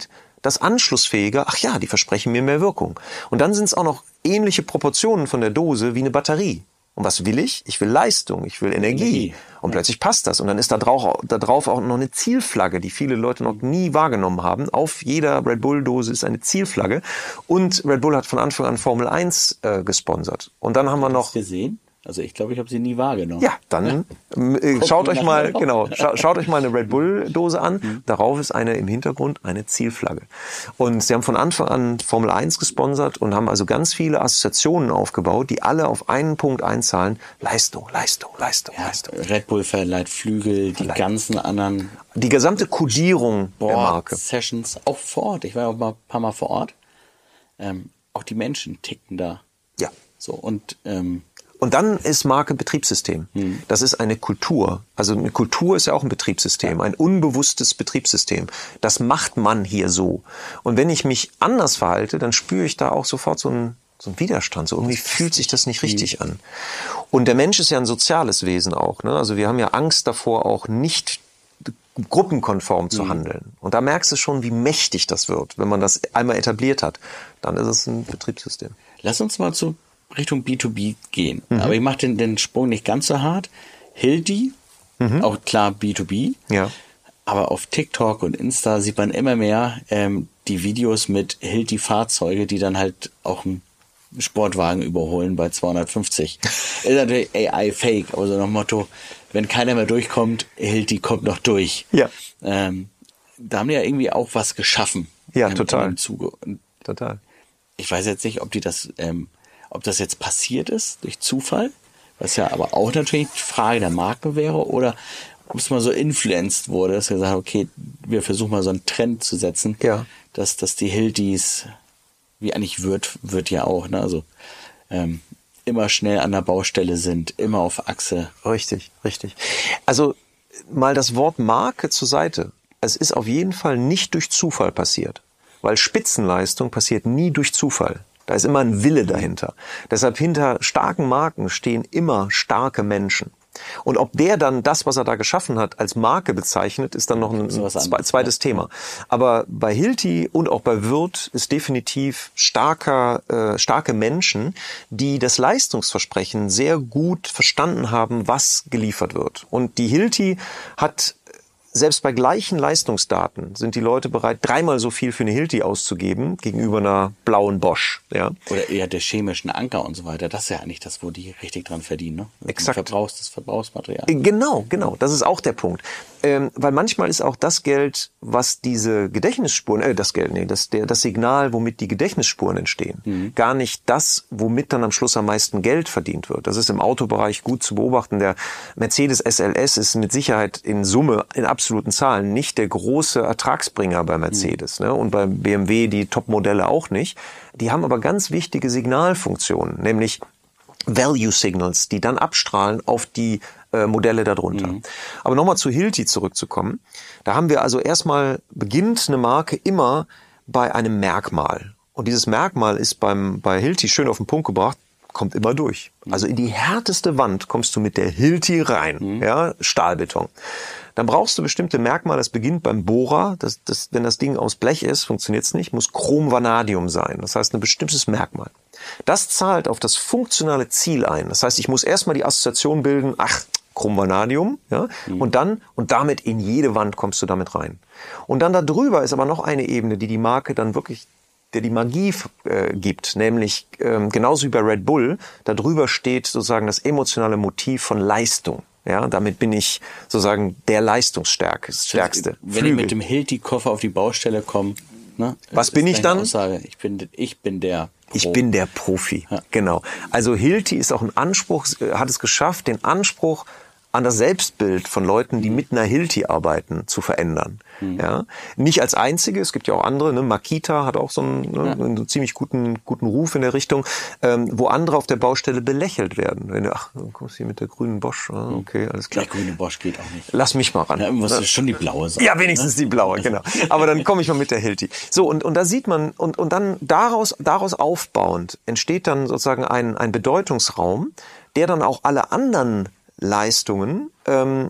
das Anschlussfähige, ach ja, die versprechen mir mehr Wirkung. Und dann sind es auch noch ähnliche Proportionen von der Dose wie eine Batterie. Und was will ich? Ich will Leistung, ich will Energie. Energie. Und plötzlich passt das. Und dann ist da drauf, da drauf auch noch eine Zielflagge, die viele Leute noch nie wahrgenommen haben. Auf jeder Red Bull-Dose ist eine Zielflagge. Und Red Bull hat von Anfang an Formel eins äh, gesponsert. Und dann haben wir noch... Hast du gesehen? Also ich glaube, ich habe sie nie wahrgenommen. Ja, dann äh, schaut euch mal, genau, scha- schaut euch mal eine Red Bull Dose an. Mhm. Darauf ist eine im Hintergrund eine Zielflagge. Und sie haben von Anfang an Formel eins gesponsert und haben also ganz viele Assoziationen aufgebaut, die alle auf einen Punkt einzahlen: Leistung, Leistung, Leistung, ja, Leistung. Red Bull verleiht Flügel, die verleiht. ganzen anderen. Die gesamte Kodierung Board, der Marke. Sessions, auch vor Ort. Ich war ja auch mal ein paar Mal vor Ort. Ähm, auch die Menschen tickten da. Ja. So und ähm, Und dann ist Marke Betriebssystem. Hm. Das ist eine Kultur. Also eine Kultur ist ja auch ein Betriebssystem, ein unbewusstes Betriebssystem. Das macht man hier so. Und wenn ich mich anders verhalte, dann spüre ich da auch sofort so einen, so einen Widerstand. So irgendwie fühlt sich das nicht richtig an. Und der Mensch ist ja ein soziales Wesen auch. Ne? Also wir haben ja Angst davor, auch nicht gruppenkonform zu handeln. Und da merkst du schon, wie mächtig das wird, wenn man das einmal etabliert hat. Dann ist es ein Betriebssystem. Lass uns mal zu Richtung B zwei B gehen. Mhm. Aber ich mache den, den Sprung nicht ganz so hart. Hilti, mhm. auch klar B zwei B. Ja. Aber auf TikTok und Insta sieht man immer mehr ähm, die Videos mit Hilti-Fahrzeuge, die dann halt auch einen Sportwagen überholen bei zweihundertfünfzig. Ist natürlich A I-Fake, aber so nach dem Motto, wenn keiner mehr durchkommt, Hilti kommt noch durch. Ja. Ähm, da haben die ja irgendwie auch was geschaffen. Ja, im, total. Im Zuge. Und total. ich weiß jetzt nicht, ob die das... Ähm, Ob das jetzt passiert ist, durch Zufall, was ja aber auch natürlich die Frage der Marke wäre, oder ob es mal so influenced wurde, dass wir gesagt, okay, wir versuchen mal so einen Trend zu setzen, ja. dass, dass die Hiltis, wie eigentlich wird, wird ja auch, ne, also ähm, immer schnell an der Baustelle sind, immer auf Achse. Richtig, richtig. Also mal das Wort Marke zur Seite. Es ist auf jeden Fall nicht durch Zufall passiert, weil Spitzenleistung passiert nie durch Zufall. Da ist immer ein Wille dahinter. Deshalb hinter starken Marken stehen immer starke Menschen. Und ob der dann das, was er da geschaffen hat, als Marke bezeichnet, ist dann noch ein so zweites Thema. Aber bei Hilti und auch bei Würth ist definitiv starker, äh, starke Menschen, die das Leistungsversprechen sehr gut verstanden haben, was geliefert wird. Und die Hilti hat... Selbst bei gleichen Leistungsdaten sind die Leute bereit, dreimal so viel für eine Hilti auszugeben gegenüber einer blauen Bosch. Ja. Oder eher der chemischen Anker und so weiter. Das ist ja eigentlich das, wo die richtig dran verdienen. Ne? Exakt. Verbrauchst das Verbrauchsmaterial. Genau, genau. Das ist auch der Punkt. Ähm, weil manchmal ist auch das Geld, was diese Gedächtnisspuren, äh, das Geld, nee, das, der, das Signal, womit die Gedächtnisspuren entstehen, mhm. gar nicht das, womit dann am Schluss am meisten Geld verdient wird. Das ist im Autobereich gut zu beobachten. Der Mercedes S L S ist mit Sicherheit in Summe, in absoluten Zahlen, nicht der große Ertragsbringer bei Mercedes, mhm. ne? Und bei B M W die Top-Modelle auch nicht. Die haben aber ganz wichtige Signalfunktionen, nämlich Value Signals, die dann abstrahlen auf die äh, Modelle darunter. Mhm. Aber nochmal zu Hilti zurückzukommen. Da haben wir also erstmal, beginnt eine Marke immer bei einem Merkmal. Und dieses Merkmal ist beim bei Hilti schön auf den Punkt gebracht, kommt immer durch. Mhm. Also in die härteste Wand kommst du mit der Hilti rein, mhm. ja, Stahlbeton. Dann brauchst du bestimmte Merkmale. Das beginnt beim Bohrer. Das, das, wenn das Ding aus Blech ist, funktioniert es nicht. Muss Chrom-Vanadium sein. Das heißt, ein bestimmtes Merkmal. Das zahlt auf das funktionale Ziel ein. Das heißt, ich muss erstmal die Assoziation bilden, ach, Chrom-Vanadium, ja, mhm. und dann, und damit in jede Wand kommst du damit rein. Und dann da drüber ist aber noch eine Ebene, die die Marke dann wirklich, der die Magie äh, gibt, nämlich ähm, genauso wie bei Red Bull, da drüber steht sozusagen das emotionale Motiv von Leistung. Ja, damit bin ich sozusagen der Leistungsstärkste. Wenn Flügel. ich mit dem Hilti-Koffer auf die Baustelle komme, ne? Was bin ich dann? Aussage, ich bin, ich bin der Pro. Ich bin der Profi, ja. Genau. Also Hilti ist auch ein Anspruch, hat es geschafft, den Anspruch an das Selbstbild von Leuten, die mit einer Hilti arbeiten, zu verändern. Mhm. Ja, nicht als einzige, es gibt ja auch andere, ne? Makita hat auch so einen, ne, ja. einen ziemlich guten guten Ruf in der Richtung, ähm, wo andere auf der Baustelle belächelt werden. Wenn du, ach, du kommst hier mit der grünen Bosch, ah, okay, alles klar. Der grüne Bosch geht auch nicht. Lass mich mal ran. Ja, muss ja schon die blaue sein. Ja, wenigstens ne? die blaue, genau. Aber dann komme ich mal mit der Hilti. So, und und da sieht man, und und dann daraus daraus aufbauend entsteht dann sozusagen ein ein Bedeutungsraum, der dann auch alle anderen Leistungen ähm,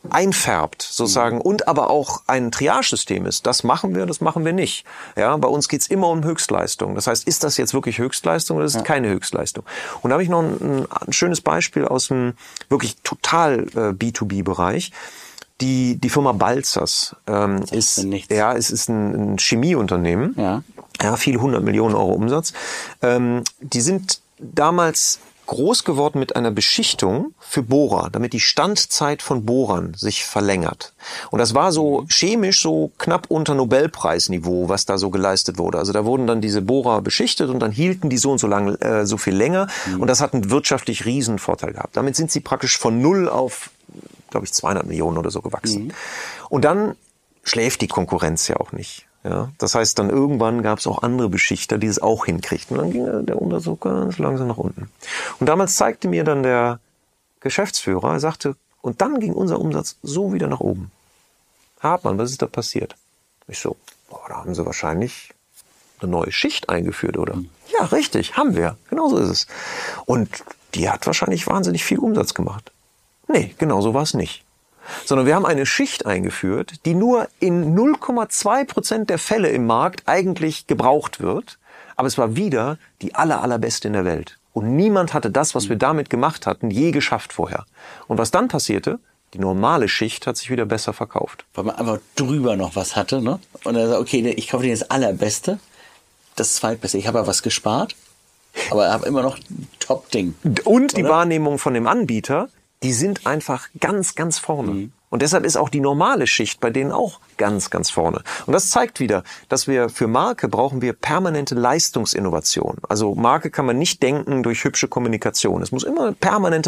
einfärbt sozusagen mhm. und aber auch ein Triagesystem ist. Das machen wir, das machen wir nicht. Ja, bei uns geht's immer um Höchstleistung. Das heißt, ist das jetzt wirklich Höchstleistung oder ist es ja. keine Höchstleistung? Und da habe ich noch ein, ein schönes Beispiel aus dem wirklich total äh, B zwei B-Bereich. Die, die Firma Balzers ähm, ist, ja, es ist ein, ein Chemieunternehmen. Ja. Ja, viele hundert Millionen Euro Umsatz. Ähm, die sind damals groß geworden mit einer Beschichtung für Bohrer, damit die Standzeit von Bohrern sich verlängert. Und das war so chemisch so knapp unter Nobelpreisniveau, was da so geleistet wurde. Also da wurden dann diese Bohrer beschichtet und dann hielten die so und so lang, äh, so viel länger. Mhm. Und das hat einen wirtschaftlich riesen Vorteil gehabt. Damit sind sie praktisch von null auf, glaube ich, zweihundert Millionen oder so gewachsen. Mhm. Und dann schläft die Konkurrenz ja auch nicht. Ja, das heißt, dann irgendwann gab es auch andere Beschichter, die es auch hinkriegten. Und dann ging der Umsatz so ganz langsam nach unten. Und damals zeigte mir dann der Geschäftsführer, er sagte, und dann ging unser Umsatz so wieder nach oben. Hartmann, was ist da passiert? Ich so, boah, da haben sie wahrscheinlich eine neue Schicht eingeführt, oder? Mhm. Ja, richtig, haben wir. Genau so ist es. Und die hat wahrscheinlich wahnsinnig viel Umsatz gemacht. Nee, genau so war es nicht. Sondern wir haben eine Schicht eingeführt, die nur in null Komma zwei Prozent der Fälle im Markt eigentlich gebraucht wird. Aber es war wieder die aller, allerbeste in der Welt. Und niemand hatte das, was wir damit gemacht hatten, je geschafft vorher. Und was dann passierte? Die normale Schicht hat sich wieder besser verkauft. Weil man einfach drüber noch was hatte, ne? Und dann sagt, okay, ich kaufe dir das Allerbeste, das Zweitbeste. Ich habe ja was gespart, aber ich habe immer noch ein Top-Ding. Und die Wahrnehmung von dem Anbieter, die sind einfach ganz, ganz vorne. Mhm. Und deshalb ist auch die normale Schicht bei denen auch ganz, ganz vorne. Und das zeigt wieder, dass wir für Marke brauchen wir permanente Leistungsinnovation. Also Marke kann man nicht denken durch hübsche Kommunikation. Es muss immer permanente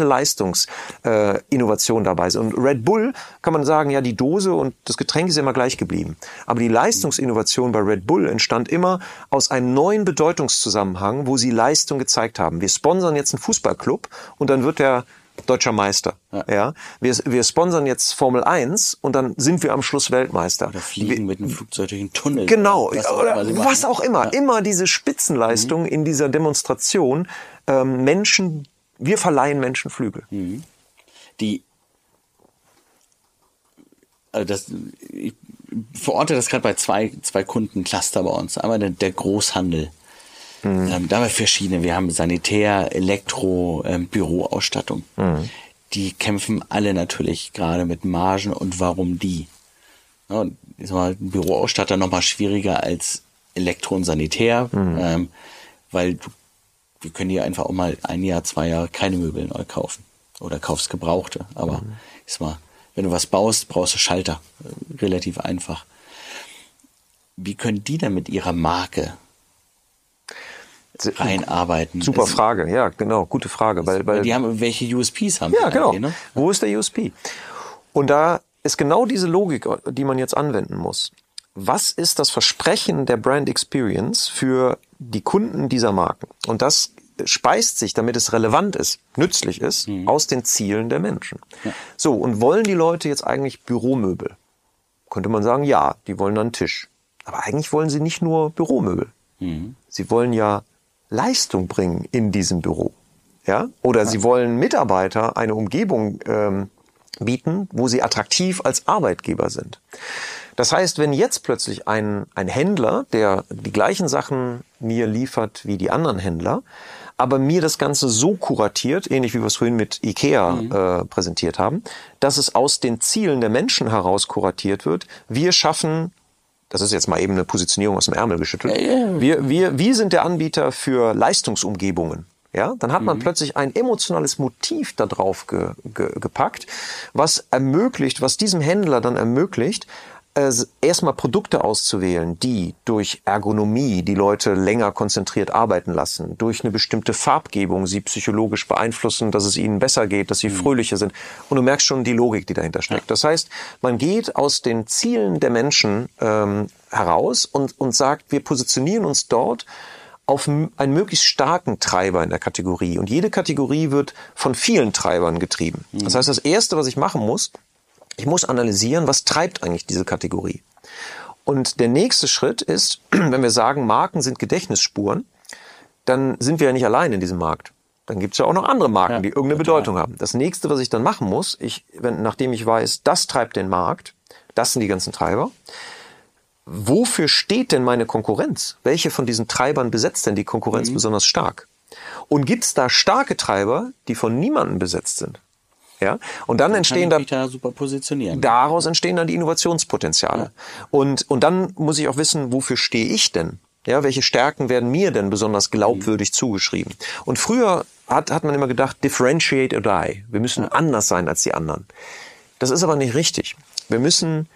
Leistungsinnovation äh, dabei sein. Und Red Bull kann man sagen, ja, die Dose und das Getränk ist immer gleich geblieben. Aber die Leistungsinnovation bei Red Bull entstand immer aus einem neuen Bedeutungszusammenhang, wo sie Leistung gezeigt haben. Wir sponsern jetzt einen Fußballclub und dann wird der Deutscher Meister. Ja. Ja. Wir, wir sponsern jetzt Formel eins und dann sind wir am Schluss Weltmeister. Oder fliegen wir, mit einem Flugzeug durch einen Tunnel. Genau, was auch, oder was auch immer. Ja. Immer diese Spitzenleistung mhm. in dieser Demonstration. Ähm, Menschen, wir verleihen Menschen Flügel. Mhm. Die, also das, ich verorte das gerade bei zwei, zwei Kundencluster bei uns. Einmal der, der Großhandel. Mhm. Ähm, da haben wir verschiedene. Wir haben Sanitär, Elektro, ähm, Büroausstattung. Mhm. Die kämpfen alle natürlich gerade mit Margen und warum die. Ja, und ist mal ein Büroausstatter noch mal schwieriger als Elektro und Sanitär, mhm. ähm, weil du, wir können hier einfach auch mal ein Jahr, zwei Jahre keine Möbel neu kaufen oder kaufst Gebrauchte. Aber mhm. ist mal, wenn du was baust, brauchst du Schalter. Äh, relativ einfach. Wie können die denn mit ihrer Marke reinarbeiten? Super also, Frage, ja, genau, gute Frage. Weil, weil die haben, welche U S Ps haben ja, genau. Ne? Wo ist der U S P? Und da ist genau diese Logik, die man jetzt anwenden muss. Was ist das Versprechen der Brand Experience für die Kunden dieser Marken? Und das speist sich, damit es relevant ist, nützlich ist, mhm. aus den Zielen der Menschen. Ja. So, und wollen die Leute jetzt eigentlich Büromöbel? Könnte man sagen, ja, die wollen einen Tisch. Aber eigentlich wollen sie nicht nur Büromöbel. Mhm. Sie wollen ja Leistung bringen in diesem Büro. Ja? Oder ja. sie wollen Mitarbeiter eine Umgebung ähm, bieten, wo sie attraktiv als Arbeitgeber sind. Das heißt, wenn jetzt plötzlich ein, ein Händler, der die gleichen Sachen mir liefert wie die anderen Händler, aber mir das Ganze so kuratiert, ähnlich wie wir es vorhin mit IKEA mhm. äh, präsentiert haben, dass es aus den Zielen der Menschen heraus kuratiert wird, wir schaffen, das ist jetzt mal eben eine Positionierung aus dem Ärmel geschüttelt, ja, ja. Wir, wir, wir sind der Anbieter für Leistungsumgebungen. Ja, dann hat man mhm. plötzlich ein emotionales Motiv da drauf ge, ge, gepackt, was ermöglicht, was diesem Händler dann ermöglicht, äh, erstmal Produkte auszuwählen, die durch Ergonomie die Leute länger konzentriert arbeiten lassen, durch eine bestimmte Farbgebung sie psychologisch beeinflussen, dass es ihnen besser geht, dass sie mhm. fröhlicher sind. Und du merkst schon die Logik, die dahinter steckt. Ja. Das heißt, man geht aus den Zielen der Menschen ähm, heraus und, und sagt, wir positionieren uns dort auf einen möglichst starken Treiber in der Kategorie. Und jede Kategorie wird von vielen Treibern getrieben. Mhm. Das heißt, das Erste, was ich machen muss, ich muss analysieren, was treibt eigentlich diese Kategorie. Und der nächste Schritt ist, wenn wir sagen, Marken sind Gedächtnisspuren, dann sind wir ja nicht allein in diesem Markt. Dann gibt's ja auch noch andere Marken, ja, die irgendeine total. Bedeutung haben. Das nächste, was ich dann machen muss, ich, wenn, nachdem ich weiß, das treibt den Markt, das sind die ganzen Treiber, wofür steht denn meine Konkurrenz? Welche von diesen Treibern besetzt denn die Konkurrenz mhm. besonders stark? Und gibt's da starke Treiber, die von niemandem besetzt sind? Ja, und dann, dann entstehen kann ich da, mich da super positionieren. Daraus entstehen dann die Innovationspotenziale. Ja. Und, und dann muss ich auch wissen, wofür stehe ich denn? Ja, welche Stärken werden mir denn besonders glaubwürdig mhm. zugeschrieben? Und früher hat, hat man immer gedacht, differentiate or die. Wir müssen ja. anders sein als die anderen. Das ist aber nicht richtig. Wir müssen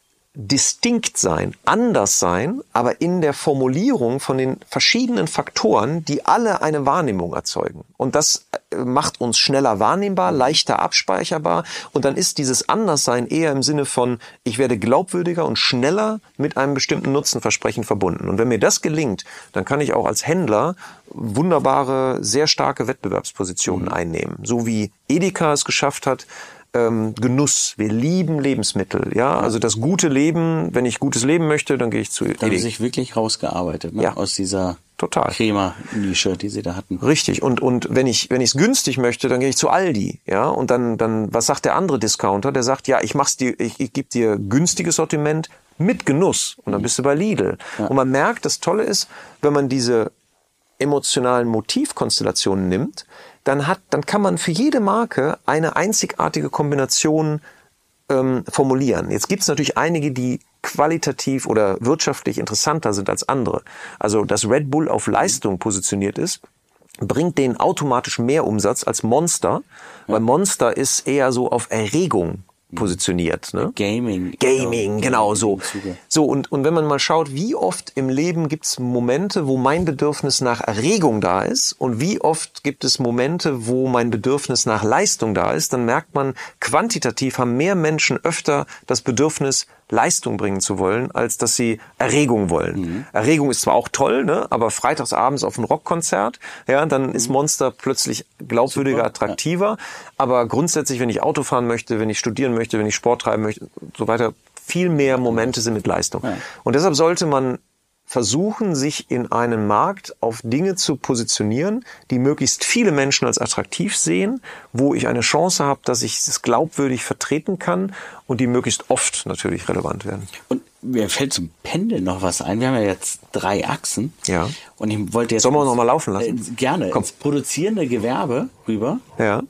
distinkt sein, anders sein, aber in der Formulierung von den verschiedenen Faktoren, die alle eine Wahrnehmung erzeugen. Und das macht uns schneller wahrnehmbar, leichter abspeicherbar. Und dann ist dieses Anderssein eher im Sinne von, ich werde glaubwürdiger und schneller mit einem bestimmten Nutzenversprechen verbunden. Und wenn mir das gelingt, dann kann ich auch als Händler wunderbare, sehr starke Wettbewerbspositionen mhm. einnehmen. So wie Edeka es geschafft hat, Ähm, Genuss. Wir lieben Lebensmittel, ja. Also das gute Leben, wenn ich gutes Leben möchte, dann gehe ich zu Edeka. Da haben sie sich wirklich rausgearbeitet, ne? Ja. Aus dieser Total. Crema-Nische, die sie da hatten. Richtig. Und, und wenn ich, wenn ich es günstig möchte, dann gehe ich zu Aldi, ja. Und dann, dann, was sagt der andere Discounter? Der sagt, ja, ich mach's dir, ich, ich gebe dir günstiges Sortiment mit Genuss. Und dann bist du bei Lidl. Ja. Und man merkt, das Tolle ist, wenn man diese emotionalen Motivkonstellationen nimmt, dann hat, dann kann man für jede Marke eine einzigartige Kombination ähm, formulieren. Jetzt gibt es natürlich einige, die qualitativ oder wirtschaftlich interessanter sind als andere. Also, dass Red Bull auf Leistung positioniert ist, bringt denen automatisch mehr Umsatz als Monster, ja. weil Monster ist eher so auf Erregung positioniert, ne? Gaming. Gaming, genau so. So, und, und wenn man mal schaut, wie oft im Leben gibt es Momente, wo mein Bedürfnis nach Erregung da ist und wie oft gibt es Momente, wo mein Bedürfnis nach Leistung da ist, dann merkt man, quantitativ haben mehr Menschen öfter das Bedürfnis, Leistung bringen zu wollen, als dass sie Erregung wollen. Mhm. Erregung ist zwar auch toll, ne, aber freitagsabends auf ein Rockkonzert, ja, dann mhm. ist Monster plötzlich glaubwürdiger, super, attraktiver. Ja. Aber grundsätzlich, wenn ich Auto fahren möchte, wenn ich studieren möchte, wenn ich Sport treiben möchte, so weiter, viel mehr Momente sind mit Leistung. Ja. Und deshalb sollte man versuchen, sich in einem Markt auf Dinge zu positionieren, die möglichst viele Menschen als attraktiv sehen, wo ich eine Chance habe, dass ich es glaubwürdig vertreten kann und die möglichst oft natürlich relevant werden. Und mir fällt zum Pendeln noch was ein. Wir haben ja jetzt drei Achsen. Ja. Und ich wollte jetzt... Sollen wir noch mal laufen lassen? Äh, gerne. Komm. Ins produzierende Gewerbe rüber. Ja.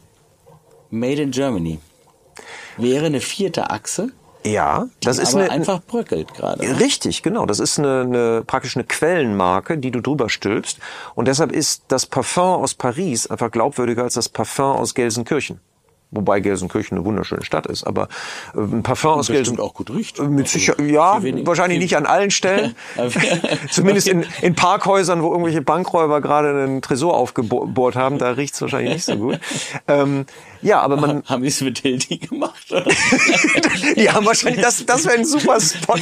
Made in Germany. Wäre eine vierte Achse. Ja, das die ist aber eine, einfach bröckelt gerade. Richtig, genau. Das ist eine, eine praktisch eine Quellenmarke, die du drüber stülpst. Und deshalb ist das Parfum aus Paris einfach glaubwürdiger als das Parfum aus Gelsenkirchen. Wobei Gelsenkirchen eine wunderschöne Stadt ist, aber ein Parfum aus Gelsenkirchen auch gut riecht. Mit sicher, ja, wahrscheinlich nicht an allen Stellen. Zumindest in, in Parkhäusern, wo irgendwelche Bankräuber gerade einen Tresor aufgebohrt haben, da riecht's wahrscheinlich nicht so gut. Ähm, ja, aber man... Haben die es mit Hilti gemacht? Oder? Die haben wahrscheinlich, das, das wäre ein super Spot.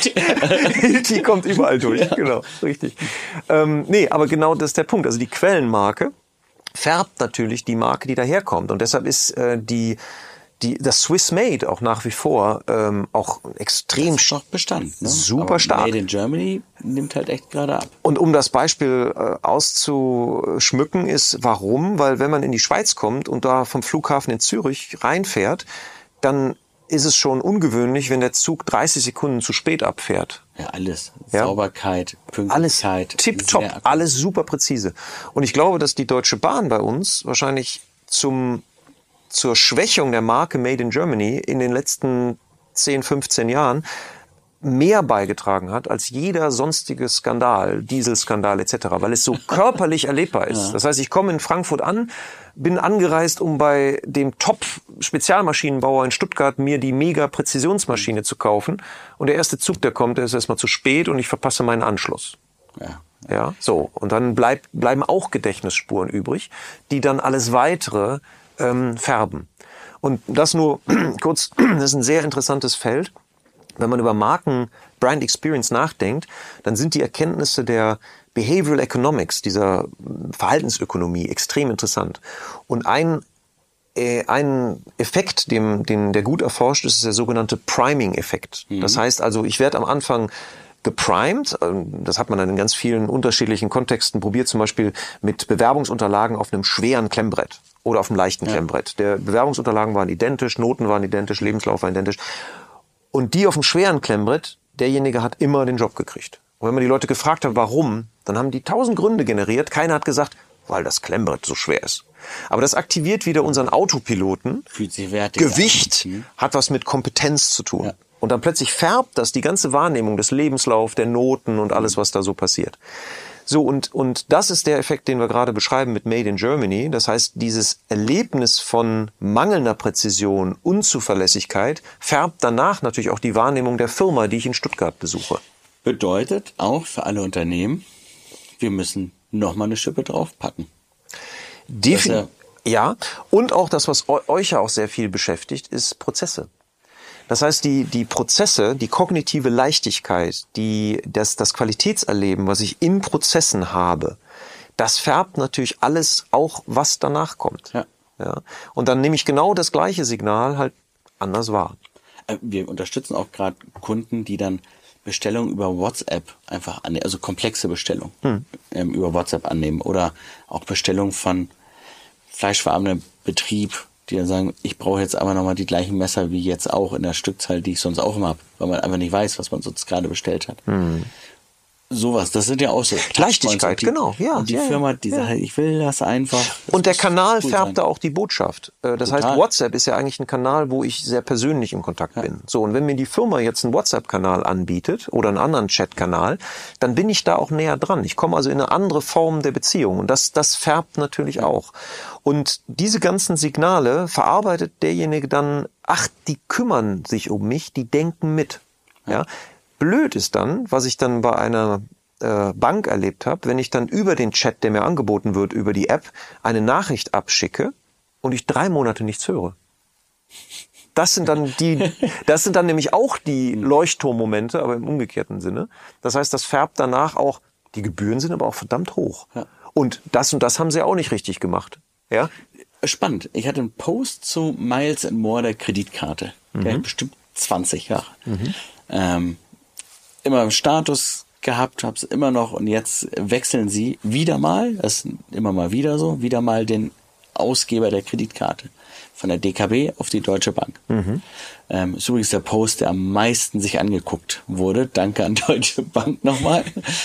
Hilti kommt überall durch, ja. Genau, richtig. Ähm, nee, aber genau das ist der Punkt. Also die Quellenmarke färbt natürlich die Marke, die daherkommt. Und deshalb ist äh, die, die, das Swiss Made auch nach wie vor ähm, auch extrem das ist noch Bestand, ne? super Aber stark. Made in Germany nimmt halt echt gerade ab. Und um das Beispiel äh, auszuschmücken ist, warum? Weil wenn man in die Schweiz kommt und da vom Flughafen in Zürich reinfährt, dann ist es schon ungewöhnlich, wenn der Zug dreißig Sekunden zu spät abfährt. Ja, alles. Ja? Sauberkeit, Pünktlichkeit. Alles tipptopp, alles super präzise. Und ich glaube, dass die Deutsche Bahn bei uns wahrscheinlich zum, zur Schwächung der Marke Made in Germany in den letzten zehn, fünfzehn Jahren mehr beigetragen hat als jeder sonstige Skandal, Dieselskandal et cetera, weil es so körperlich erlebbar ist. Ja. Das heißt, ich komme in Frankfurt an, bin angereist, um bei dem Top-Spezialmaschinenbauer in Stuttgart mir die Mega-Präzisionsmaschine zu kaufen. Und der erste Zug, der kommt, der ist erstmal zu spät und ich verpasse meinen Anschluss. Ja. Ja, so. Und dann bleibt, bleiben auch Gedächtnisspuren übrig, die dann alles weitere ähm, färben. Und das nur kurz, das ist ein sehr interessantes Feld. Wenn man über Marken Brand Experience nachdenkt, dann sind die Erkenntnisse der Behavioral Economics, dieser Verhaltensökonomie, extrem interessant. Und ein, äh, ein Effekt, dem, den, der gut erforscht ist, ist der sogenannte Priming-Effekt. Mhm. Das heißt also, ich werde am Anfang geprimed. Das hat man dann in ganz vielen unterschiedlichen Kontexten probiert, zum Beispiel mit Bewerbungsunterlagen auf einem schweren Klemmbrett oder auf einem leichten ja. Klemmbrett. Der Bewerbungsunterlagen waren identisch, Noten waren identisch, Lebenslauf war identisch. Und die auf dem schweren Klemmbrett, derjenige hat immer den Job gekriegt. Und wenn man die Leute gefragt hat, warum, dann haben die tausend Gründe generiert. Keiner hat gesagt, weil das Klemmbrett so schwer ist. Aber das aktiviert wieder unseren Autopiloten. Fühlt sich wertig Gewicht an. hat was mit Kompetenz zu tun. Ja. Und dann plötzlich färbt das die ganze Wahrnehmung des Lebenslaufs, der Noten und alles, was da so passiert. So, und, und das ist der Effekt, den wir gerade beschreiben mit Made in Germany. Das heißt, dieses Erlebnis von mangelnder Präzision, Unzuverlässigkeit färbt danach natürlich auch die Wahrnehmung der Firma, die ich in Stuttgart besuche. Bedeutet auch für alle Unternehmen, wir müssen nochmal eine Schippe draufpacken. Definitiv. Ja, und auch das, was euch ja auch sehr viel beschäftigt, ist Prozesse. Das heißt, die, die Prozesse, die kognitive Leichtigkeit, die, das, das Qualitätserleben, was ich in Prozessen habe, das färbt natürlich alles auch, was danach kommt. Ja. Ja. Und dann nehme ich genau das gleiche Signal halt anders wahr. Wir unterstützen auch gerade Kunden, die dann Bestellungen über WhatsApp einfach annehmen, also komplexe Bestellungen hm. ähm, über WhatsApp annehmen oder auch Bestellungen von fleischverarbeitendem Betrieb, die dann sagen, ich brauche jetzt aber nochmal die gleichen Messer wie jetzt auch in der Stückzahl, die ich sonst auch immer habe, weil man einfach nicht weiß, was man sonst gerade bestellt hat. Hm. Sowas, das sind ja auch so Leichtigkeit, die, genau. Ja, und die ja, Firma, die ja. sagt, ich will das einfach. Das und der Kanal cool färbt sein. da auch die Botschaft. Das Total. heißt, WhatsApp ist ja eigentlich ein Kanal, wo ich sehr persönlich im Kontakt ja. bin. So, und wenn mir die Firma jetzt einen WhatsApp-Kanal anbietet oder einen anderen Chat-Kanal, dann bin ich da auch näher dran. Ich komme also in eine andere Form der Beziehung. Und das, das färbt natürlich ja. auch. Und diese ganzen Signale verarbeitet derjenige dann, ach, die kümmern sich um mich, die denken mit. Ja. Ja? Blöd ist dann, was ich dann bei einer Bank erlebt habe, wenn ich dann über den Chat, der mir angeboten wird, über die App, eine Nachricht abschicke und ich drei Monate nichts höre. Das sind dann die, das sind dann nämlich auch die Leuchtturmmomente, aber im umgekehrten Sinne. Das heißt, das färbt danach auch, die Gebühren sind aber auch verdammt hoch. Ja. Und das und das haben sie auch nicht richtig gemacht. Ja? Spannend. Ich hatte einen Post zu Miles and More der Kreditkarte. Mhm. Der hat bestimmt zwanzig Jahre. Mhm. Ähm, immer im Status gehabt, habe es immer noch und jetzt wechseln sie wieder mal, das ist immer mal wieder so, wieder mal den Ausgeber der Kreditkarte von der D K B auf die Deutsche Bank. Mhm. Ähm, ist übrigens der Post, der am meisten sich angeguckt wurde. Danke an Deutsche Bank nochmal.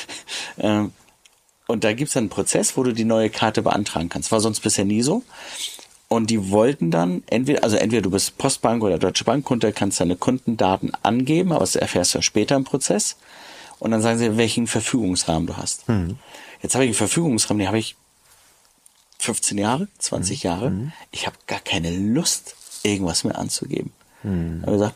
ähm, und da gibt's dann einen Prozess, wo du die neue Karte beantragen kannst. War sonst bisher nie so. Und die wollten dann entweder, also entweder du bist Postbank oder Deutsche Bankkunde, kannst deine Kundendaten angeben, aber das erfährst du ja später im Prozess. Und dann sagen sie, welchen Verfügungsrahmen du hast. Mhm. Jetzt habe ich einen Verfügungsrahmen, den habe ich fünfzehn Jahre, zwanzig mhm. Jahre. Ich habe gar keine Lust, irgendwas mehr anzugeben. Mhm. Ich habe gesagt,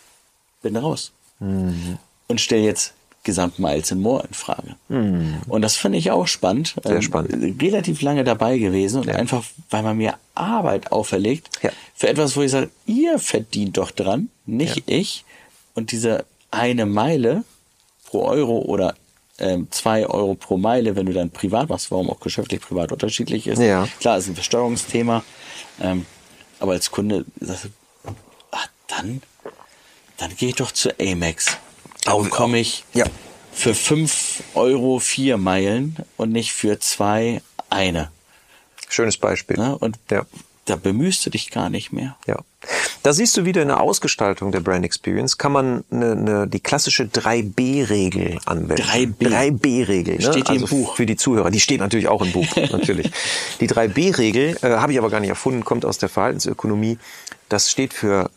bin raus. Mhm. Und stelle jetzt gesamt Miles and More in Frage. Mhm. Und das finde ich auch spannend. Sehr spannend. Ähm, relativ lange dabei gewesen und ja. einfach, weil man mir Arbeit auferlegt, ja. für etwas, wo ich sage, ihr verdient doch dran, nicht ja. ich. Und diese eine Meile pro Euro oder ähm, zwei Euro pro Meile, wenn du dann privat machst, warum auch geschäftlich privat unterschiedlich ist. Ja. Klar, ist ein Versteuerungsthema, ähm, aber als Kunde sagst du, ach, dann, dann gehe ich doch zur Amex. Da bekomme ich ja. für fünf Euro vier Meilen und nicht für zwei eine. Schönes Beispiel. Ja, und ja. da bemühst du dich gar nicht mehr. Ja. Da siehst du wieder in der Ausgestaltung der Brand Experience, kann man eine, eine, die klassische drei B Regel anwenden. drei B drei B Regel. Ne? Steht die also im Buch. Für die Zuhörer. Die steht natürlich auch im Buch, natürlich. Die drei B Regel äh, habe ich aber gar nicht erfunden, kommt aus der Verhaltensökonomie. Das steht für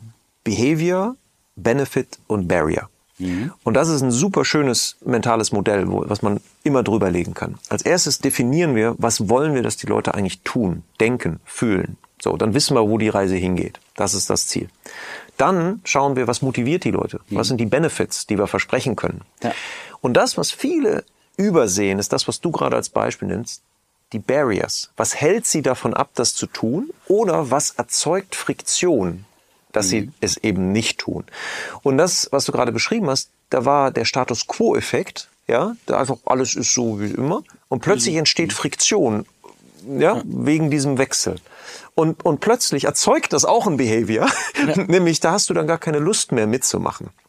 Behavior, Benefit und Barrier. Mhm. Und das ist ein super schönes mentales Modell, wo, was man immer drüber legen kann. Als erstes definieren wir, was wollen wir, dass die Leute eigentlich tun, denken, fühlen. So, dann wissen wir, wo die Reise hingeht. Das ist das Ziel. Dann schauen wir, was motiviert die Leute? Mhm. Was sind die Benefits, die wir versprechen können? Ja. Und das, was viele übersehen, ist das, was du gerade als Beispiel nennst, die Barriers. Was hält sie davon ab, das zu tun? Oder was erzeugt Friktion, dass mhm. sie es eben nicht tun? Und das, was du gerade beschrieben hast, da war der Status-Quo-Effekt, ja, da einfach alles ist so wie immer. Und plötzlich mhm. entsteht Friktion, ja, ja, wegen diesem Wechsel. Und, und plötzlich erzeugt das auch ein Behavior, ja. nämlich da hast du dann gar keine Lust mehr mitzumachen.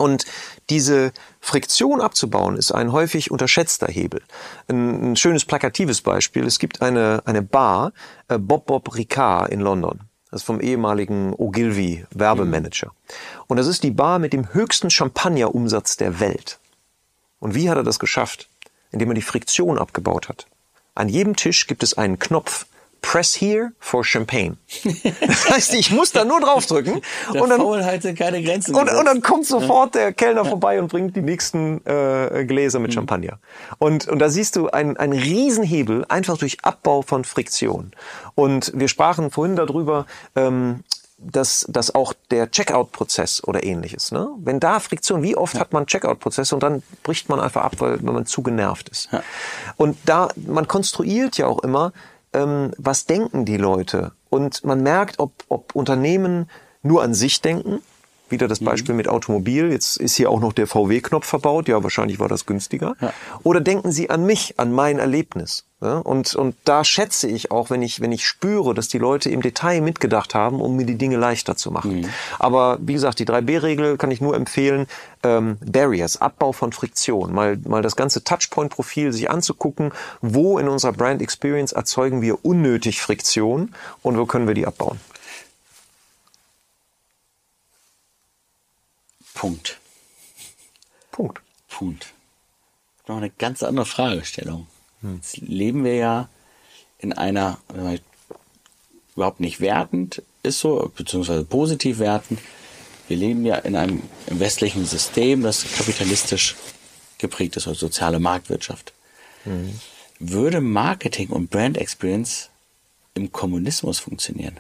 Und diese Friktion abzubauen ist ein häufig unterschätzter Hebel. Ein, ein schönes plakatives Beispiel. Es gibt eine, eine Bar, äh, Bob Bob Ricard in London. Das ist vom ehemaligen Ogilvy Werbemanager. Mhm. Und das ist die Bar mit dem höchsten Champagnerumsatz der Welt. Und wie hat er das geschafft? Indem er die Friktion abgebaut hat. An jedem Tisch gibt es einen Knopf. Press here for Champagne. Das heißt, ich muss da nur draufdrücken. Der und dann, Faulheit sind keine Grenzen. Und, und dann kommt sofort der Kellner vorbei und bringt die nächsten äh, Gläser mit mhm. Champagner. Und, und da siehst du einen, einen Riesenhebel einfach durch Abbau von Friktion. Und wir sprachen vorhin darüber, ähm, dass, dass auch der Checkout-Prozess oder ähnliches, ne? Wenn da Friktion, wie oft ja. hat man Checkout-Prozess und dann bricht man einfach ab, weil, weil man zu genervt ist. Ja. Und da, man konstruiert ja auch immer, was denken die Leute? Und man merkt, ob, ob Unternehmen nur an sich denken. Wieder das Beispiel mhm. mit Automobil. Jetzt ist hier auch noch der V W-Knopf verbaut. Ja, wahrscheinlich war das günstiger. Ja. Oder denken sie an mich, an mein Erlebnis? Ja, und, und da schätze ich auch, wenn ich, wenn ich spüre, dass die Leute im Detail mitgedacht haben, um mir die Dinge leichter zu machen. Mhm. Aber wie gesagt, die drei B Regel kann ich nur empfehlen. Ähm, Barriers, Abbau von Friktion. Mal, mal das ganze Touchpoint-Profil sich anzugucken. Wo in unserer Brand Experience erzeugen wir unnötig Friktion und wo können wir die abbauen? Punkt. Punkt. Punkt. Noch eine ganz andere Fragestellung. Hm. Jetzt leben wir ja in einer, überhaupt nicht wertend ist so, beziehungsweise positiv wertend. Wir leben ja in einem im westlichen System, das kapitalistisch geprägt ist, also soziale Marktwirtschaft. Hm. Würde Marketing und Brand Experience im Kommunismus funktionieren?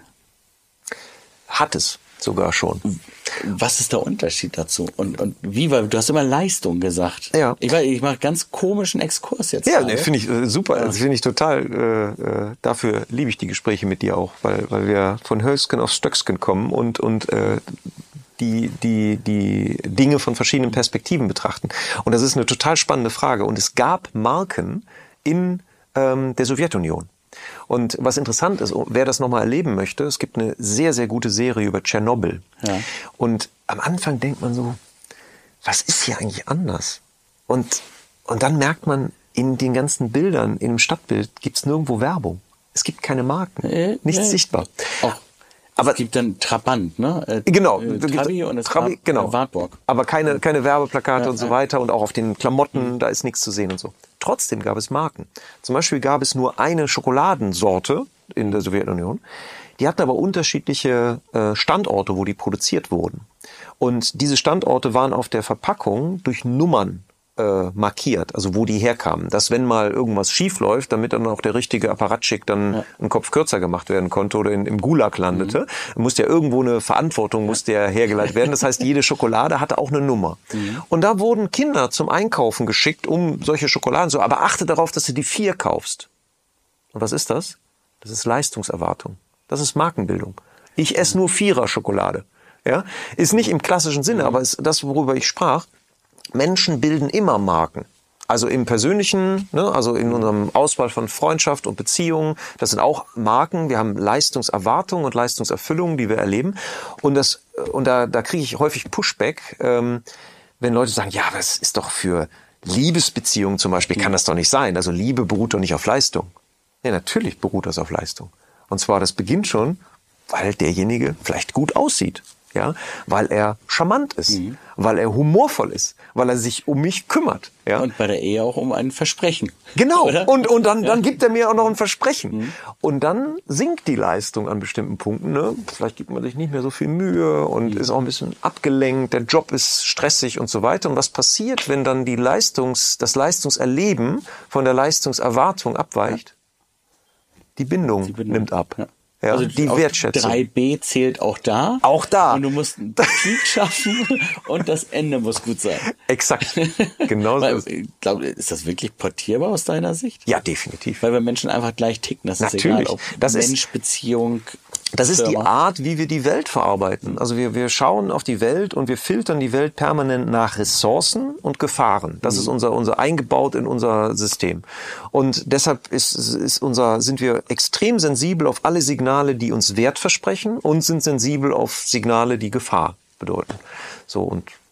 Hat es sogar schon. Was ist der Unterschied dazu? Und, und wie, weil du hast immer Leistung gesagt. Ja. Ich, ich mache ganz komischen Exkurs jetzt. Ja, nee, finde ich äh, super. Ja. Also finde ich total, äh, äh, dafür liebe ich die Gespräche mit dir auch, weil, weil wir von Höchsken auf Stöcksken kommen und, und äh, die, die, die Dinge von verschiedenen Perspektiven betrachten. Und das ist eine total spannende Frage. Und es gab Marken in ähm, der Sowjetunion. Und was interessant ist, wer das nochmal erleben möchte, es gibt eine sehr, sehr gute Serie über Tschernobyl. Ja. Und am Anfang denkt man so, was ist hier eigentlich anders? Und, und dann merkt man, in den ganzen Bildern, im Stadtbild, gibt es nirgendwo Werbung. Es gibt keine Marken, äh, nichts äh, sichtbar. Auch Aber es gibt dann Trabant, ne? Äh, genau. Äh, Trabi und es Trabi, genau. Wartburg. Aber keine, keine Werbeplakate ja, und so weiter und auch auf den Klamotten, mhm. da ist nichts zu sehen und so. Trotzdem gab es Marken. Zum Beispiel gab es nur eine Schokoladensorte in der Sowjetunion. Die hatten aber unterschiedliche äh, Standorte, wo die produziert wurden. Und diese Standorte waren auf der Verpackung durch Nummern äh, markiert, also wo die herkamen. Dass wenn mal irgendwas schief läuft, damit dann auch der richtige Apparatschik dann ja. einen Kopf kürzer gemacht werden konnte oder in, im Gulag landete, mhm. musste ja irgendwo eine Verantwortung musste ja hergeleitet werden. Das heißt, jede Schokolade hatte auch eine Nummer. Mhm. Und da wurden Kinder zum Einkaufen geschickt, um solche Schokoladen zu, aber achte darauf, dass du die vier kaufst. Und was ist das? Das ist Leistungserwartung. Das ist Markenbildung. Ich esse nur Vierer-Schokolade. Ja? Ist nicht im klassischen Sinne, aber ist das, worüber ich sprach. Menschen bilden immer Marken. Also im Persönlichen, ne, also in unserem Auswahl von Freundschaft und Beziehungen, das sind auch Marken. Wir haben Leistungserwartungen und Leistungserfüllungen, die wir erleben. Und das, und da, da kriege ich häufig Pushback, ähm, wenn Leute sagen, ja, das ist doch für Liebesbeziehungen zum Beispiel, kann das doch nicht sein. Also Liebe beruht doch nicht auf Leistung. Ja, natürlich beruht das auf Leistung. Und zwar, das beginnt schon, weil derjenige vielleicht gut aussieht. Ja, weil er charmant ist, mhm. weil er humorvoll ist, weil er sich um mich kümmert. Ja. Und bei der Ehe auch um ein Versprechen. Genau. Oder? Und, und dann, dann gibt er mir auch noch ein Versprechen. Mhm. Und dann sinkt die Leistung an bestimmten Punkten. Ne? Vielleicht gibt man sich nicht mehr so viel Mühe und mhm. ist auch ein bisschen abgelenkt. Der Job ist stressig und so weiter. Und was passiert, wenn dann die Leistungs, das Leistungserleben von der Leistungserwartung abweicht? Ja. Die Bindung, Die Bindung nimmt ab. Ja. Ja, also die Wertschätzung. drei B zählt auch da. Auch da. Und du musst einen Peak schaffen und das Ende muss gut sein. Exakt. Genau so. Ich glaube, ist das wirklich portierbar aus deiner Sicht? Ja, definitiv. Weil wir Menschen einfach gleich ticken. Das Natürlich. ist egal, ob das Mensch, ist, Beziehung. Das ist die Art, wie wir die Welt verarbeiten. Also wir, wir schauen auf die Welt und wir filtern die Welt permanent nach Ressourcen und Gefahren. Das mhm. ist unser, unser eingebaut in unser System. Und deshalb ist, ist unser, sind wir extrem sensibel auf alle Signale, die uns Wert versprechen und sind sensibel auf Signale, die Gefahr bedeuten. So, und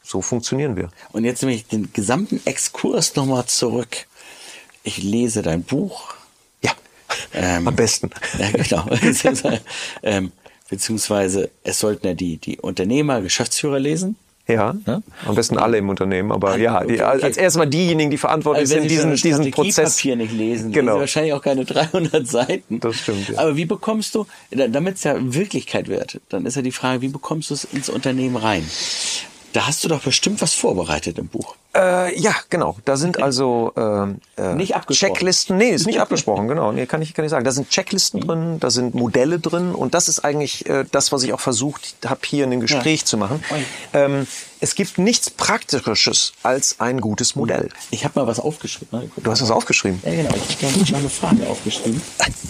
so funktionieren wir. Und jetzt nehme ich den gesamten Exkurs nochmal zurück. Ich lese dein Buch. Ja, ähm, am besten. Ja, genau. ähm, beziehungsweise es sollten ja die, die Unternehmer, Geschäftsführer lesen. Ja, ja, am besten alle im Unternehmen, aber ja, die, okay, okay. als erstes mal diejenigen, die verantwortlich also sind, diesen, diesen Prozess. Papier nicht lesen, genau. lesen wahrscheinlich auch keine dreihundert Seiten. Das stimmt, ja. Aber wie bekommst du, damit es ja Wirklichkeit wird, dann ist ja die Frage, wie bekommst du es ins Unternehmen rein? Da hast du doch bestimmt was vorbereitet im Buch. Äh, ja, genau. Da sind also äh, äh, nicht abgesprochen. Checklisten. Nee, ist nicht abgesprochen, genau. Nee, kann ich kann ich sagen. Da sind Checklisten drin, da sind Modelle drin und das ist eigentlich äh, das, was ich auch versucht habe, hier in dem Gespräch ja. zu machen. Ähm, es gibt nichts Praktisches als ein gutes Modell. Ich habe mal was aufgeschrieben. Ne? Du hast was aufgeschrieben? Ja, genau. Ich habe mal eine Frage aufgeschrieben.